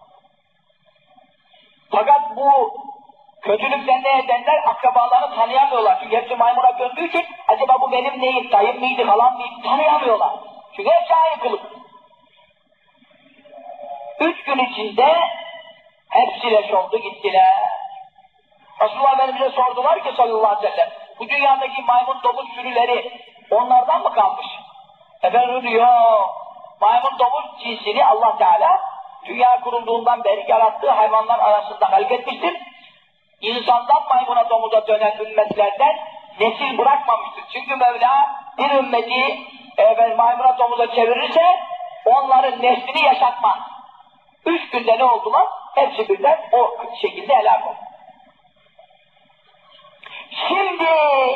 Fakat bu kötülükten ne edenler akrabalarını tanıyamıyorlar. Çünkü hepsi maymuna döndüğü için acaba bu benim neyim, dayım mıydı, halam mıydı tanıyamıyorlar. Çünkü hepsi aynı kılık. 3 gün içinde hepsi leş oldu, gittiler. Resulullah Efendimiz'e sordular ki sallallahu aleyhi ve sellem, bu dünyadaki maymun domuz sürüleri onlardan mı kalmış? Efendim diyor, maymun domuz cinsini Allah Teala dünya kurulduğundan beri yarattığı hayvanlar arasında halketmiştir. İnsandan maymuna domuza dönen ümmetlerden nesil bırakmamıştır. Çünkü Mevla bir ümmeti maymuna domuza çevirirse onların neslini yaşatmaz. 3 günde ne oldular? Hepsi birden o şekilde helak oldu. Şimdi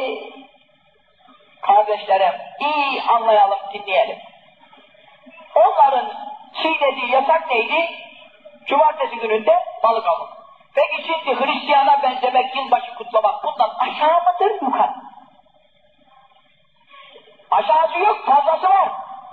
kardeşlerim iyi anlayalım, dinleyelim. Onların çiğnediği yasak neydi? Cumartesi gününde balık avı. Peki şimdi Hristiyana benzemek, yılbaşı kutlamak bundan aşağı mıdır, yukarı? Aşağısı yok, fazlası var.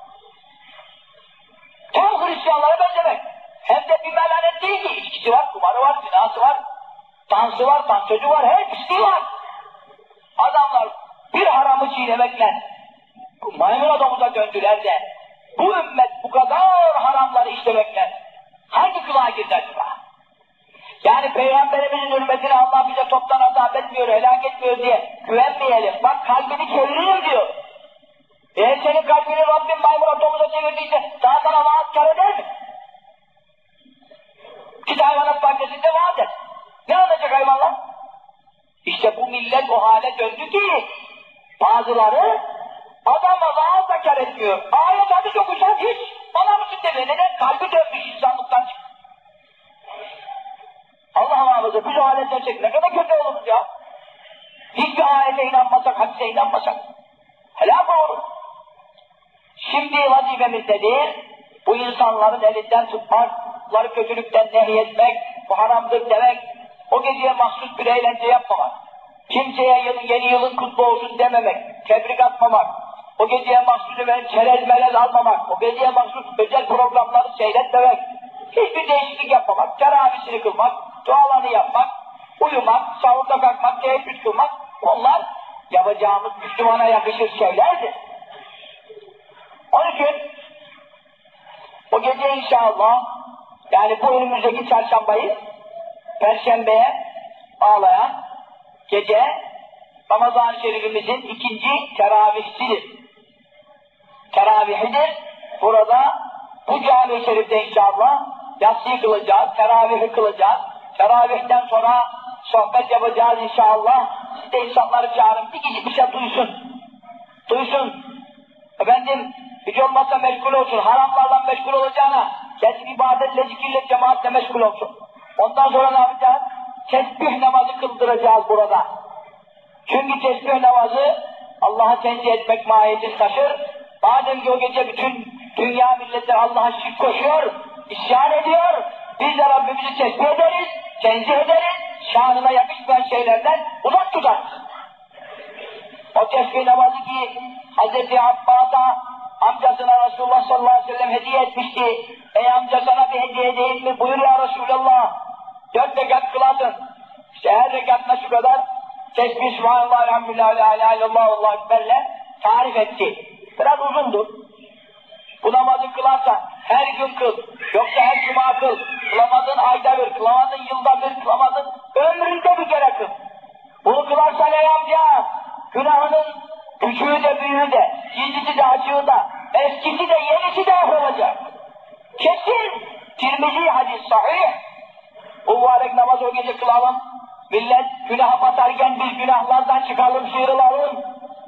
Tüm Hristiyanlara benzemek. Hem de bir melanet değil ki. İçkisi var, kumarı var, zinası var, dansı var, dansözü var, her pisliği var. Adamlar bir haramı çiğnemekle maymuna domuza döndüler de bu ümmet bu kadar haramları işlemekle hangi kulağa girdi acaba? Yani Peygamberimizin hürmetine Allah bize toptan azap etmiyor, helak etmiyor diye güvenmeyelim. Bak kalbini çeviririm diyor. Eğer senin kalbini Rabbim maymuna domuza çevirdiyse daha sana vaaz kar eder mi? Git hayvanat bahçesinde vaaz et. Ne olacak hayvanlar? İşte bu millet o hale döndü ki bazıları adamla vaaz da kar etmiyor. Ayet hadis okusan hiç bana mısın demene kalbi dönmüş, insanlıktan çıktı. Allah muhafaza biz o hale dönsek ne kadar kötü oluruz ya. Hiçbir ayete inanmasak, hadise inanmasak helak olur. Şimdi vazifemiz nedir? Bu insanların elinden tutmak, bunları kötülükten nehyetmek, bu haramdır demek, o geceye mahsus bir eğlence yapmamak, kimseye yeni yılın kutlu olsun dememek, tebrik atmamak, o geceye mahsus çerez melez almamak, o geceye mahsus özel programları seyretmemek, hiçbir değişiklik yapmamak, teravisini kılmak, dualarını yapmak, uyumak, sahurda kalkmak, teheccüd kılmak, onlar yapacağımız Müslümana yakışır şeylerdir. Onun için o gece inşallah, yani bu önümüzdeki çarşambayı Perşembeye bağlayan gece Ramazan-ı Şerifimizin 2. teravihsidir. Teravihidir. Burada bu cami-i şerifte inşallah yatsıyı kılacağız, teravihi kılacağız. Teravihten sonra sohbet yapacağız inşallah. Siz de insanları çağırın, bir şey duysun. Duysun. Efendim, hiç olmazsa meşgul olsun, haramlardan meşgul olacağına, kendi ibadetle, zikirle, cemaatle meşgul olsun. Ondan sonra ne yapacağız? Tesbih namazı kıldıracağız burada. Çünkü tesbih namazı Allah'a tenzih etmek mahiyetini taşır. Madem ki o gece bütün Dünya milletleri Allah'a şirk koşuyor, isyan ediyor. Biz de Rabbimizi tesbih ederiz, tenzih ederiz, şanına yakışmayan şeylerden uzak tutarız. O tesbih namazı ki Hz. Abbas'a amcasına Resulullah sallallahu aleyhi ve sellem hediye etmişti. Ey amca sana bir hediye değil mi? Buyur ya Resulallah. 4 rekat kılasın. İşte her rekatına şu kadar tesbih, subhanallah, elhamdülillah, la ilahe illallah, Allahu ekberle tarif etti. Biraz uzundur. Bu namazı kılarsan her gün kıl, yoksa her cuma kıl, kılamadın ayda bir, kılamadın yılda bir, kılamadın ömründe bir kere kıl. Bunu kılarsan ey amca, günahının küçüğü de büyüğü de, gizlisi de açığı da, eskisi de yenisi de olacak. Kesin Tirmizi hadis sahih. Bu mübarek namaz o gece kılalım. Millet günaha batarken biz günahlardan çıkalım, sıyrılalım.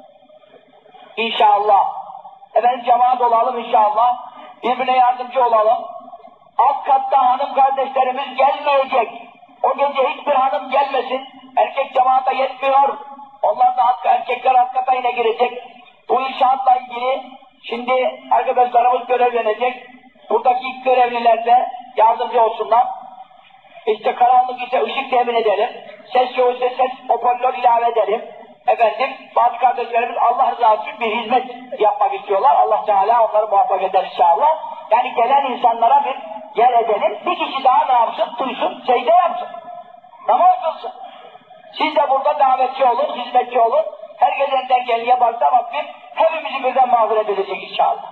İnşallah. Efendim cemaat olalım inşallah. Birbirine yardımcı olalım. Alt katta hanım kardeşlerimiz gelmeyecek. O gece hiçbir hanım gelmesin. Erkek cemaata yetmiyor. Onlar da erkekler alt kata yine girecek. Bu inşaatla ilgili şimdi arkadaşlarımız görevlenecek. Buradaki görevliler de yardımcı olsunlar. İşte karanlık ise ışık temin edelim. Ses yoğun ise ses hoparlör ilave edelim. Efendim bazı kardeşlerimiz Allah rızası için bir hizmet yapmak istiyorlar. Allah Teala onları muvaffak eder inşallah. Yani gelen insanlara bir yer edelim. Bir kişi daha ne yapsın? Duysun, secde yapsın. Namaz kılsın. Siz de burada davetçi olun, hizmetçi olun. Herkes elinden geldiği varsa Rabbim hepimizi birden mağfiret edecek inşallah.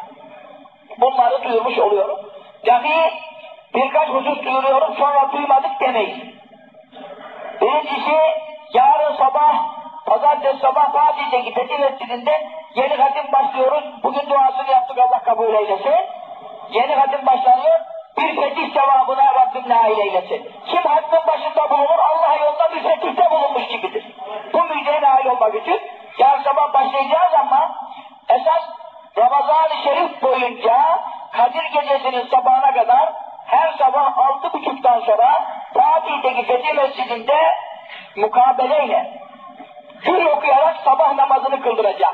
Bunları duyurmuş oluyorum. Yani birkaç husus duyuruyorum, sonra duymadık demeyin. Birincisi, yarın sabah, pazartesi sabah Fatih'teki Fethi Mescidi'nde yeni hatim başlıyoruz. Bugün duasını yaptık, Allah kabul eylesin. Yeni hatim başlanıyor. Bir fetih sevabına Rabbim nail eylesin. Kim hattın başında bulunur, Allah yolunda bir fetihte bulunmuş gibidir. Bu müjdeye nail olmak için yarın sabah başlayacağız ama esas Ramazan-ı Şerif boyunca Kadir Gecesi'nin sabahına kadar her sabah 6.30'dan sonra Fatih'teki Fethi Mescidi'nde mukabeleyle hür okuyarak sabah namazını kıldıracağız.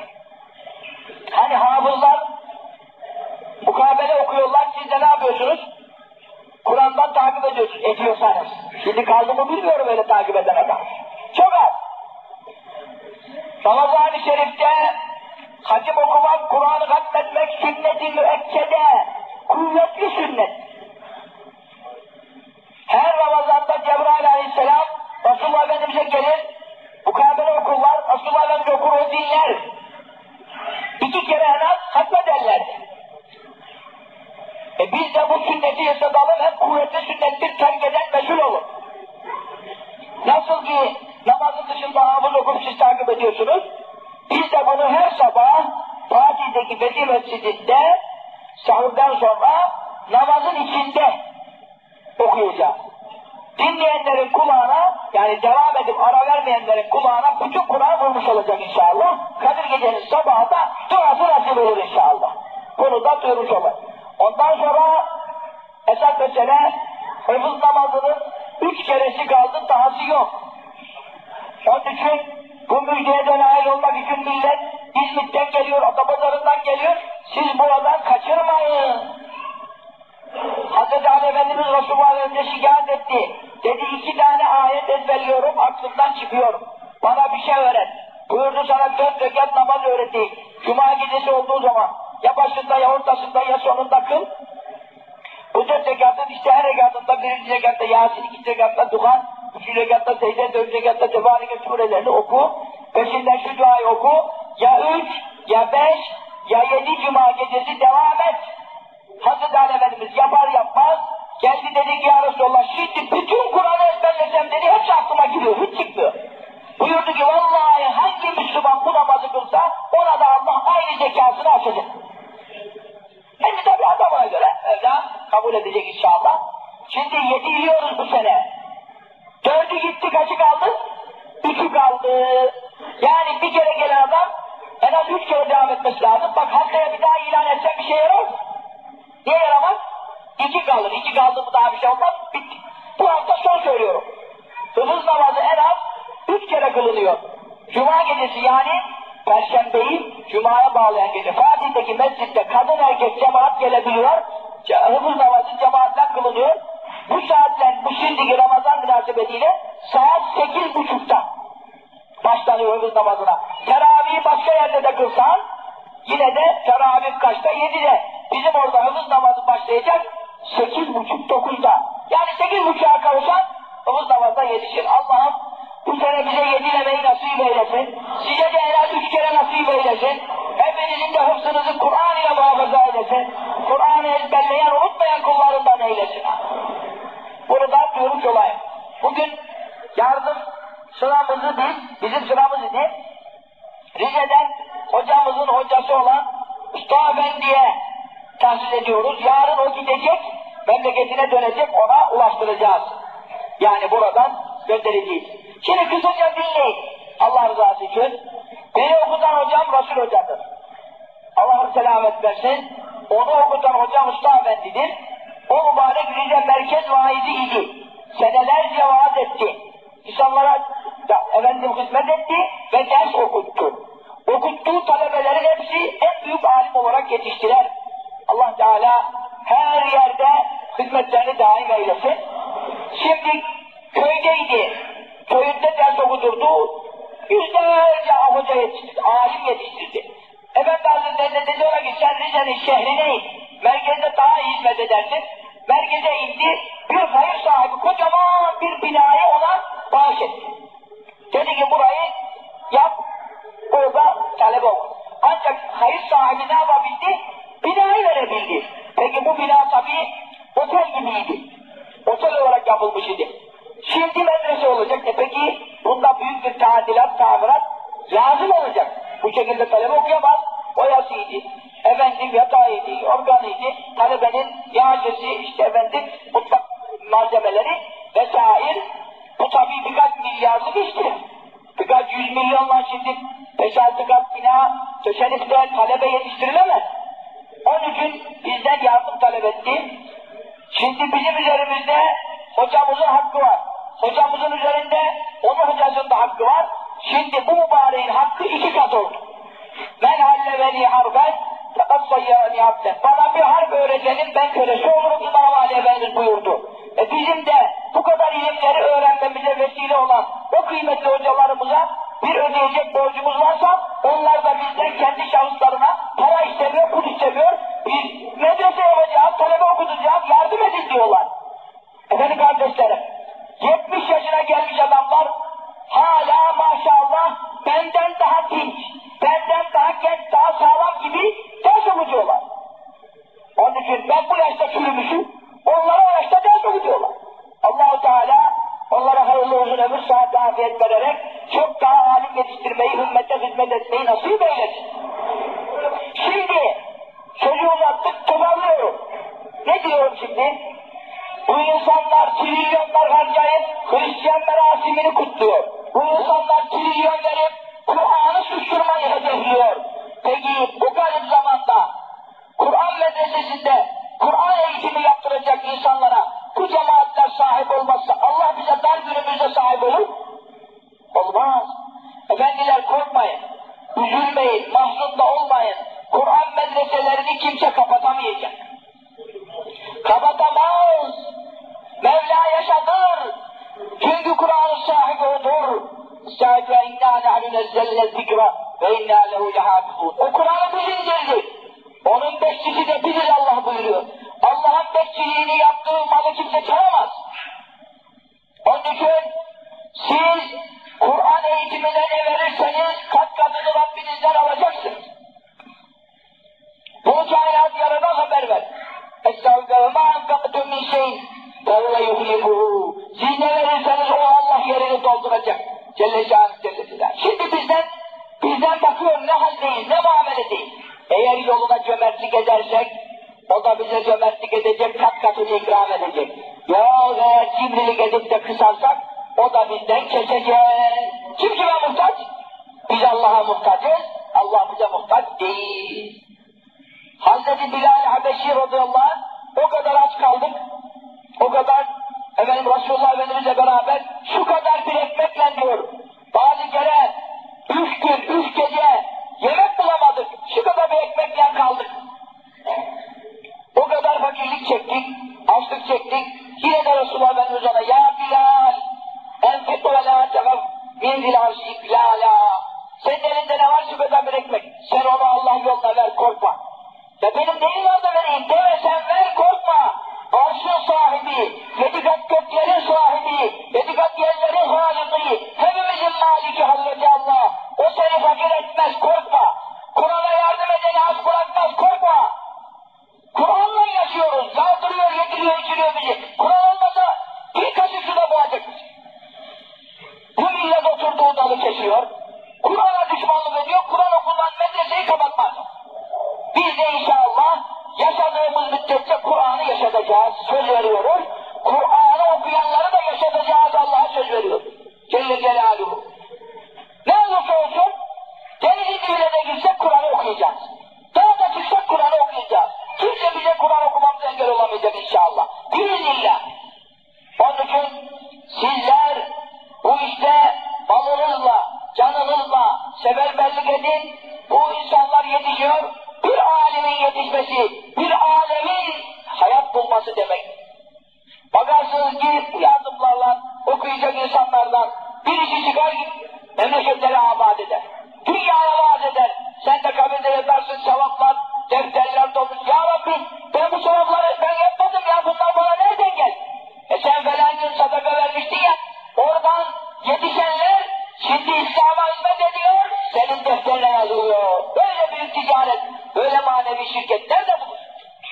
Hani hafızlar mukabele okuyorlar, siz de ne yapıyorsunuz? Kur'an'dan takip ediyorsanız. Şimdi kaldı mı bilmiyorum öyle takip eden adam. Çok az. Ramazan-ı Şerif'te hatim okumak, Kur'an'ı hatmetmek sünnet-i müekkede, kuvvetli sünnet. Her Ramazan'da Cebrail Aleyhisselam Resulullah Efendimiz'e gelir, mukabele okurlar, Resulullah Efendimiz okur, o dinler. 2 kere en az hatmederler. Biz de bu sünneti yaşadalım, hep kuvvetli sünnettir, terk eden mesul olur. Nasıl ki namazın dışında hafız okup siz takip ediyorsunuz, biz de bunu her sabah Fatih'teki Fethi Mescidi'nde sahurdan sonra namazın içinde okuyacağız. Dinleyenlerin kulağına, yani devam edip ara vermeyenlerin kulağına bütün Kur'an vurmuş olacak inşallah. Kadir Gece'nin sabahı da duası nasip olur inşallah. Bunu da duyurmuş olur. Ondan sonra esas mesele hıfız namazının 3 keresi kaldı, dahası yok. Onun için bu müjdeye de nail olmak için millet İzmit'ten geliyor, Atapazarı'ndan geliyor. Siz buradan kaçırmayın. Hz. Ali Efendimiz Resulullah'a önce şikayet etti. Dedi 2 tane ayet ezberliyorum, aklımdan çıkıyor. Bana bir şey öğret. Buyurdu sana 4 rekat namaz öğreteyim. Cuma gecesi olduğu zaman ya başında ya ortasında ya sonunda kıl. Bu 4 rekatın işte her rekatında 1. rekatta Yasin, 2. rekatta Duhan, 3. rekatta Secde, 4. rekatta Tebareke surelerini oku. Peşinden şu duayı oku. Ya 3, ya 5, ya 7 Cuma gecesi devam et. Hazreti Ali Efendimiz yapar yapmaz geldi dedi ki ya Resulallah şimdi bütün Kur'an'ı ezberlesem dedi hepsi aklıma giriyor, hiç çıkmıyor. Buyurdu ki vallahi hangi Müslüman bu namazı kılsa ona da Allah aynı zekasını açacak. Şimdi tabi adamına göre Mevla kabul edecek inşallah. Şimdi 7 yiyoruz bu sene. 4'ü gitti, kaçı kaldı? 3'ü kaldı. Yani bir kere gelen adam en az 3 kere devam etmesi lazım. Bak haftaya bir daha ilan etsem bir şey yarar. Niye yaramaz? 2 kalır. 2 kaldı mı daha bir şey olmaz. Bitti. Bu hafta son söylüyorum. Hıfız namazı en az 3 kere kılınıyor. Cuma gecesi yani Perşembeyi Cuma'ya bağlayan gece. Mardin'deki mescitte kadın erkek cemaat gelebiliyor. Hıfız namazı cemaatle kılınıyor. Bu saatten, bu şimdiki Ramazan münasebetiyle saat 8.30'da başlanıyor hıfız namazına. Teravih başka yerde de kılsan, yine de teravih kaçta? 7'de. Bizim orada hıfız namazı başlayacak 8.30-9'da. Yani 8.30'a kavuşan hıfız namazına yetişir. Allah'ım bu sene bize 7'lemeyi nasip eylesin. Size de en az 3 kere nasip eylesin. Hepinizin de hıfzınızı Kur'an ile muhafaza eylesin. Kur'an'ı ezberleyen, unutmayan kullarından eylesin. Buradan duyurmuş olayım. Bugün yardım sıramızı değil, bizim sıramızı değil, Rize'den hocamızın hocası olan Mustafa Efendi'ye tahsis ediyoruz. Yarın o gidecek, memleketine dönecek, ona ulaştıracağız. Yani buradan göndereceğiz. Şimdi kısaca dinleyin. Allah rızası için. Beni okutan hocam Resul Hoca'dır. Allah selamet versin. Onu okutan hocam Mustafa Efendi'dir. O mübarek Rize merkez vaizi idi. Senelerce vaaz etti. İnsanlara efendim hizmet etti ve ders okuttu. Okuttuğu talebelerin hepsi en büyük alim olarak yetiştiler. Allah Teala her yerde hizmetlerini daim eylesin. Şimdi köydeydi. Köyünde ders okuturdu. Yüzlerce hoca yetiştirdi, alim yetiştirdi. Efendi Hazretleri dedi ona ki sen Rize'nin şehrine in. Merkezde daha iyi hizmet edersin. Merkeze indi. Bir hayır sahibi kocaman bir binayı ona bağış etti. Dedi ki burayı yap. Orada talebe ol. Ancak hayır sahibi ne yapabildi? Binayı verebildi. Peki bu bina tabii otel gibiydi. Otel olarak yapılmış idi. Şimdi medrese olacak. Peki bunda büyük bir tadilat, tamirat lazım olacak. Bu şekilde talebe okuyamaz. Boyasıydı, efendim yatağıydı, organıydı, talebenin yağcısı, işte efendim mutfak malzemeleri vesaire. Bu tabii birkaç milyarlık iştir. Birkaç 100 milyonla şimdi 5-6 kat bina döşenip de talebe yetiştirilemez. Onun için bizden yardım talep etti. Şimdi bizim üzerimizde hocamızın hakkı var. Hocamızın üzerinde onun hocasının da hakkı var. Şimdi bu mübareğin hakkı 2 kat oldu. Men alleveni harben fakat sayyâni abden. Bana bir harf öğretenin ben kölesi olurum İmam Ali Efendimiz buyurdu. Bizim de bu kadar ilimleri öğrenmemize vesile olan o kıymetli hocalarımıza bir ödeyecek borcumuz varsa onlar da bizden kendi şahıslarına para istemiyor, pul istemiyor. Biz medrese yapacağız, talebe okutacağız, yardım edin diyorlar. Efendim kardeşlerim, 70 yaşına gelmiş adamlar hala maşallah benden daha dinç, benden daha genç, daha sağlam gibi ders okutuyorlar. Onun için ben bu yaşta çürümüşüm, onlara o yaşta ders okutuyorlar. Allah-u Teala onlara hayırlı uzun ömür, sıhhat, afiyet vererek çok daha alim yetiştirmeyi, ümmete hizmet etmeyi nasip eylesin. Şimdi sözü uzattık, toparlıyorum. Ne diyorum şimdi? Bu insanlar trilyonlar harcayıp Hristiyan merasimini kutluyor. Bu insanlar trilyon verip Kur'an'ı susturmayı hedefliyor. Peki bu garip zamanda Kur'an medresesinde Kur'an eğitimi yaptıracak insanlara bu cemaatler sahip olmazsa Allah bize dar günümüzde sahip olur? Olmaz. Efendiler korkmayın, üzülmeyin, mahzun da olmayın. Kur'an medreselerini kimse kapatamayacak. Kapatamaz. Mevla yaşadır. Çünkü Kur'an'ın sahibi odur. Estaizu ve inna nehnu nezzelle zikra ve inna lehu lehafizun. O Kur'an'ı biz indirdik. Onun bekçisi de biziz Allah buyuruyor. Allah'ın bekçiliğini yaptığı malı kimse çalamaz. Onun için siz Kur'an eğitimine ne verirseniz kat katını Rabbinizden alacaksınız. Bunu kainat yaradan haber ver. Estağfirullah ve ma'ankakatun min şeyin فَهُوَ يُخْلِفُهُ. Siz ne verirseniz o Allah yerini dolduracak. Celle Şanı Celle. Şimdi bizden bakıyor ne haldeyiz, ne muameledeyiz. Eğer yoluna cömertlik edersek, o da bize cömertlik edecek, kat katını ikram edecek. Ya eğer cimrilik edip de kısarsak, o da bizden kesecek. Kim kime muhtaç? Biz Allah'a muhtacız, Allah bize muhtaç değil. Hazreti Bilal-i Habeşi radıyallahu anh, o kadar aç kaldık, o kadar efendim Resulullah Efendimizle beraber şu kadar bir ekmekle diyor. Bazı kere 3 gün, 3 gece yemek bulamadık. Şu kadar bir ekmekle ekmek. Sen onu Allah yoluna ver, korkma. Ya benim neyin yolda vereyim? Deme sen ver, korkma. Arşın sahibi, yedi kat göklerin sahibi, yedi kat yerlerin haliki, hepimizin maliki Hazreti Allah. O seni fakir etmez, korkma. Kur'an'a yardım edeni az bırakmaz, korkma. Kur'an'la yaşıyoruz, yardırıyor, yediriyor, içiriyor bizi. Kur'an olmasa bir kaşık suda boğacak bizi. Bu millet oturduğu dalı kesiyor, Kur'an'a düşmanlık ediyor, Kur'an okuldan medreseyi kapatmaz. Biz de inşallah yaşadığımız müddetçe Kur'an'ı yaşatacağız, söz veriyoruz. Kur'an'ı okuyanları da yaşatacağız, Allah'a söz veriyoruz. Celle Celaluhu. Ne olursa olsun, denizin dibine de girsek Kur'an'ı okuyacağız. Dağda çıksak Kur'an'ı okuyacağız. Kimse bize Kur'an okumamıza engel olamayacak inşallah. Biiznillah. Onun için sizler bu işte malınızla, canınızla seferberlik edin. Bu insanlar yetişiyor. Bir alemin yetişmesi, bir alemin hayat bulması demek. Bakarsınız ki bu yardımlarla okuyacak insanlardan birisi çıkar memleketleri abad eder. Dünyaya vaat eder. Sen de kabirde yatarsın, sevaplar, defterler dolmuş. Ya Rabbi ben bu sevapları ben yapmadım ya, bunlar bana nereden gel? Sen falan gün sadaka vermiştin ya, oradan yetişenler şimdi İslam'a hizmet ediyor, senin defterine yazılıyor. Böyle büyük ticaret, böyle manevi şirketler de bulur.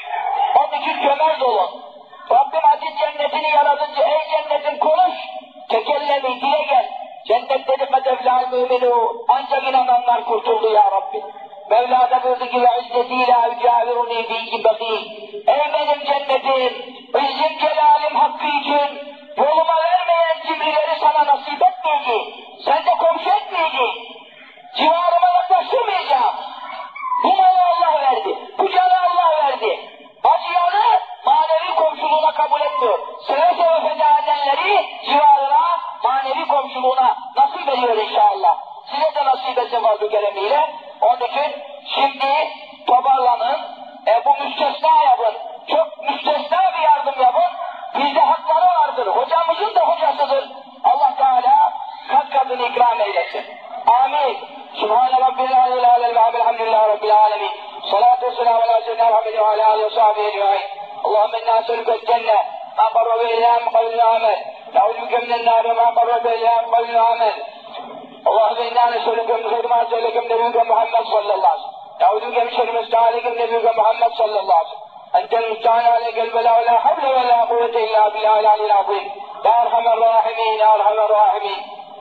Onun için cömert olun. Rabbim aziz cennetini yaratınca ey cennetin konuş, tekellemi dile gel. Cennet dedi medevlâ müminû, ancak inananlar kurtuldu ya Rabbi. Mevla da buyurdu ki ve izzetiyle ücâviruni fîki bekî. Ey benim cennetim, izzim celalim hakkı için yoluma vermeyen cimrileri sana nasip etmeyecek. Sen de komşu etmeyecek. Civarıma yaklaştırmayacağım. Bu malı Allah verdi, bu canı Allah verdi. Acıyanı manevi komşuluğuna kabul etmiyor. Seve seve feda edenleri civarına, manevi komşuluğuna nasip ediyor inşallah. Size de nasip etsin fazl-ı keremiyle. Onun için şimdi toparlanın, bu müstesna yapın. Çok müstesna bir yardım yapın. Bizde hakları vardır. Hocamızın da hocasıdır. Allah Teala kat katını ikram eylesin. Amin. Subhane Rabbil aleyhi aleyhi elhamdülillahi Rabbil alemin. Salatu selamu ala seyyidina Muhammedin ve ala aleyhi ve sahbihi ecmaîn. Allahümme inna es'elükel cennet. Ma qarrabe ileyha min kavlin ve amel. Ne'ûzubike minen nâri ma qarrabe ileyha min kavlin ve amel. Allahümme inna nes'elüke min hayri ma se'eleke min nebiyike Muhammed sallallahu aleyhi ve sellem. Ne'ûzubike min şerri ma esta'aleke min nebiyike Muhammed sallallahu aleyhi ve sellem. Entel müsta'an aleykel belâ ve la havle ve la kuvvete illa billahil aliyyil azîm. Ya Erhamer Rahimin, Ya Erhamer Rahimin.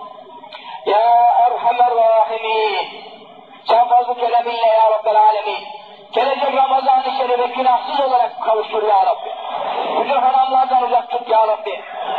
Ya Erhamer Rahimin. Sen fazl-ı keleminle Ya Rabbel Alemin. Gelecek Ramazan-ı Şerif'e günahsız olarak kavuştur Ya Rabbi. Bütün haramlardan uzak tut Ya Rabbi.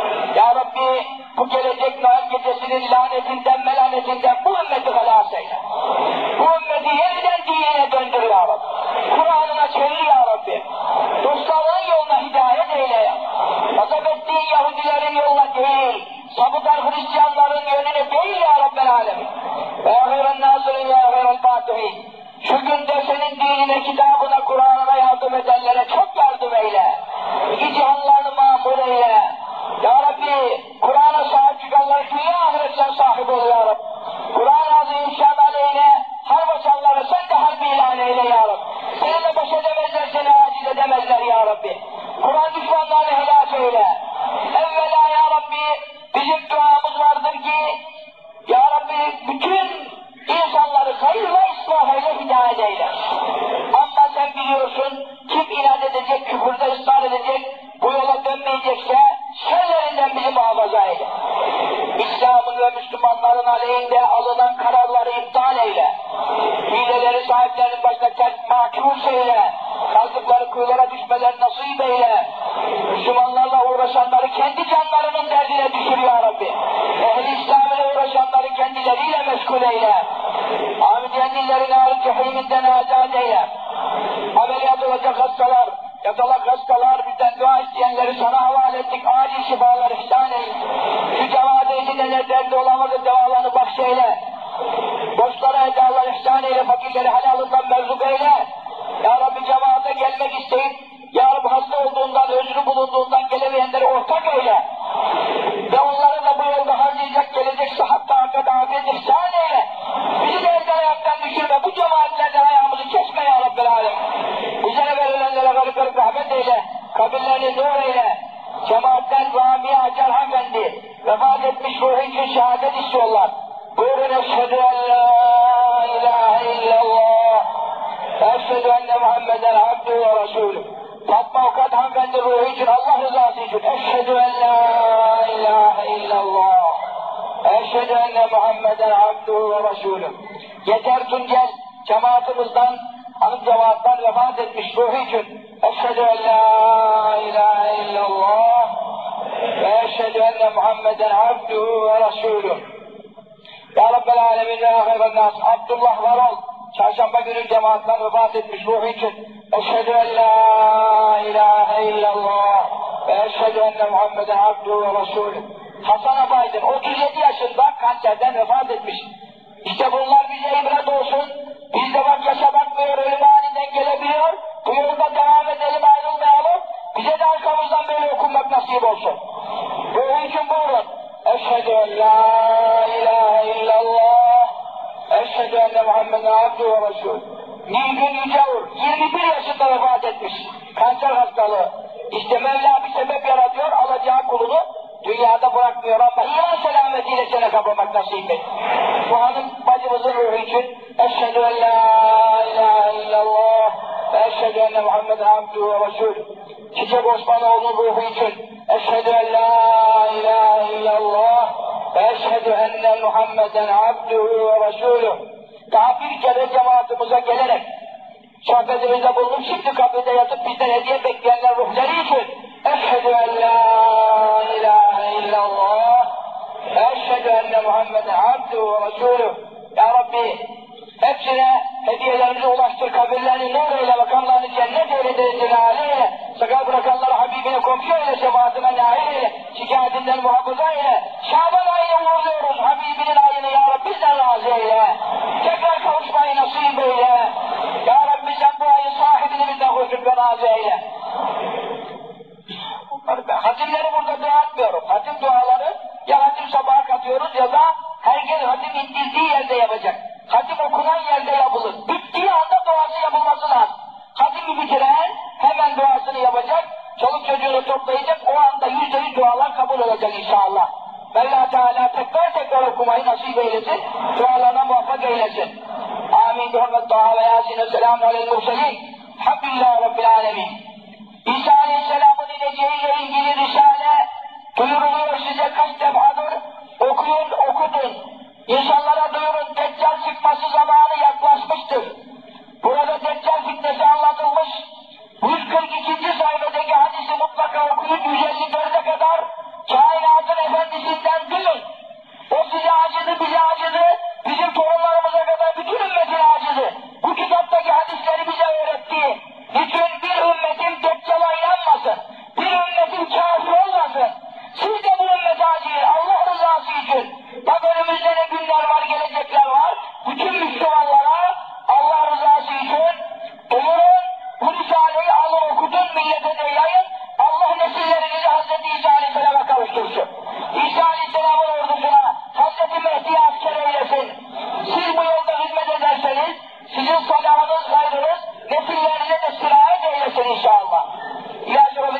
Ya Rabbi bu gelecek Noel gecesinin lanetinden, melanetinden bu ümmeti halas eyle. Bu ümmeti yeniden dinine döndür Ya Rabbi. Kur'an'ına çevir Ya Rabbi. Dostların yoluna hidayet eyle Ya. Gazap ettiğin Yahudilerin yoluna değil, sapıtan Hristiyanların yönüne değil Ya Rabbel Alemin. Ya hayran nâzırın ya hayran fâtihin. Şu günde senin dinine, kitabına, Kur'an'ına yardım edenlere çok yardım eyle. İki cihanlarını mamur eyle. Ya Rabbi, Kur'an'a sahip çıkanlar dünya ahiretten sahip ol Ya Rabbi. Kur'an-ı Azim şan aleyhine, harp açanları sen de harbi ilan eyle Ya Rabbi. Seninle baş edemezler, seni aciz edemezler Ya Rabbi. Kur'an düşmanlarını helak eyle. Evvela Ya Rabbi, bizim duamız vardır ki, Ya Rabbi bütün insanları hayırla ıslah eyle, hidayet eyle. Ama sen biliyorsun, kim inat edecek, küfürde ısrar edecek, bu yola dönmeyecekse, şerlerinden bizi muhafaza eyle. İslam'ın ve Müslümanların aleyhinde alınan kararları iptal eyle. Hileleri sahiplerinin başına ters mahkus eyle. Kazdıkları kuyulara düşmeleri nasip eyle. Müslümanlarla uğraşanları kendi canlarının derdine düşür Ya Rabbi. Ehl-i İslam'la uğraşanları kendileriyle meşgul eyle. Âmidiyen dillerini ağrı cehiminden azad eyle. Ameliyat olacak hastalar, yatalak hastalar, bizden dua isteyenleri sana havale ettik. Acil şifalar ihsan eyle. Şu cemaat eğitimlerine derdi olamazı devalarını bahşeyle. Borçlara edalar ihsan eyle. Fakirleri helalından merzuk eyle. Ya Rabbi cemaate gelmek isteyip yarın hasta olduğundan, özrü bulunduğundan gelemeyenleri ortak eyle. Ve onları da bu yolda harcayacak, gelecek sıhhatta, hakikaten afiyet ihsan eyle. Buyurun eşhedü en la ilahe illallah. Eşhedü enne Muhammeden abdühü ve resulü. Fatma Avukat hanımefendi ruhu için, Allah rızası için. Eşhedü en la ilahe illallah. Eşhedü enne Muhammeden abdühü ve resulü. Yeter Tuncel cemaatimizden, hanım cemaattan vefat etmiş ruhu için. Eşhedü en la ilahe illallah. Ve eşhedü enne Muhammeden abdühü ve resulü. Ya Rabbel alemin ve hayran nas. Abdullah Varol, çarşamba günü cemaattan vefat etmiş ruhu için. Eşhedü en la ilahe illallah. Ve eşhedü enne Muhammeden abdühü ve resulü. Hasan Abaydın 37 yaşında kanserden vefat etmiş. İşte bunlar bize ibret olsun. Biz de bak yaşa bakmıyor, ölüm aniden gelebiliyor. Bu yolda devam edelim, ayrılmayalım. Bize de arkamızdan böyle okunmak nasip olsun. Ruhu için buyurun. Eşhedü en la ilahe illallah. Eşhedü enne Muhammeden abdühü ve resulü. Nilgün Yücevur 21 yaşında vefat etmiş. Kanser hastalığı. İşte Mevla bir sebep yaratıyor, alacağı kulunu dünyada bırakmıyor ama iman selametiyle sene kapamak nasip et. Bu hanım bacımızın ruhu için eşhedü en la ilahe illallah ve eşhedü enne Muhammeden abdühü ve resulü. Çiçek Osmanoğlu'nun ruhu için eşhedü en la ilahe illallah ve eşhedü enne Muhammeden abdühü ve resulü. Daha bir kere cemaatimize gelerek sohbetimizde bulunup şimdi kabirde yatıp bizden hediye bekleyenler ruhları için eşhedü en la ilahe illallah ve eşhedü enne Muhammeden abdühü ve resulü. Ya Rabbi hepsine hediyelerimizi ulaştır, kabirlerini nur eyle, makamlarını cennet eyle, dereceni âli eyle, sakal bırakanları Habibine komşu eyle, şefaatine nail eyle, şikayetinden muhafaza eyle. Şaban ayını uğurluyoruz, Habibinin ayını ya Rabbi bizden razı eyle. Tekrar kavuşmayı nasip eyle. Ya Rabbi sen bu ayın sahibini bizden hoşnut ve razı eyle. Hatimleri burada dua etmiyorum. Hatim duaları ya hatim sabaha katıyoruz ya da herkes hatim indirdiği yerde yapacak. Hatim okunan yerde yapılır. Bittiği anda duası yapılması lazım. Hatimi bitiren hemen duasını yapacak. Çoluk çocuğunu toplayacak. O anda %100 dualar kabul olacak inşallah. Mevla Teala tekrar okumayı nasip eylesin. Dualarına muvaffak eylesin. Amin. Muhammed Taha ve Yasin'e selamun aleyhi murselin. Hamdülillah Rabbil alemin. İsa Aleyhisselam'ın ineceğiyle ilgili Risale duyuruluyor size kaç defadır. Okuyun, okudun. İnsanlara duyurun, Deccal çıkması zamanı yaklaşmıştır. Burada Deccal fitnesi anlatılmış. 142. sayfadaki hadisi mutlaka okuyun, 154'e kadar kainatın efendisinden duyun. O size acıdı, bize acıdı, bizim torunlarımıza kadar bütün ümmetin acıdı. Bu kitaptaki hadisleri bize öğretti. Bütün bir ümmetin Deccal'a inanmasın, bir ümmetin kafir olmasın. Siz de bu ümmete acıyın, Allah rızası için. Bak önümüzde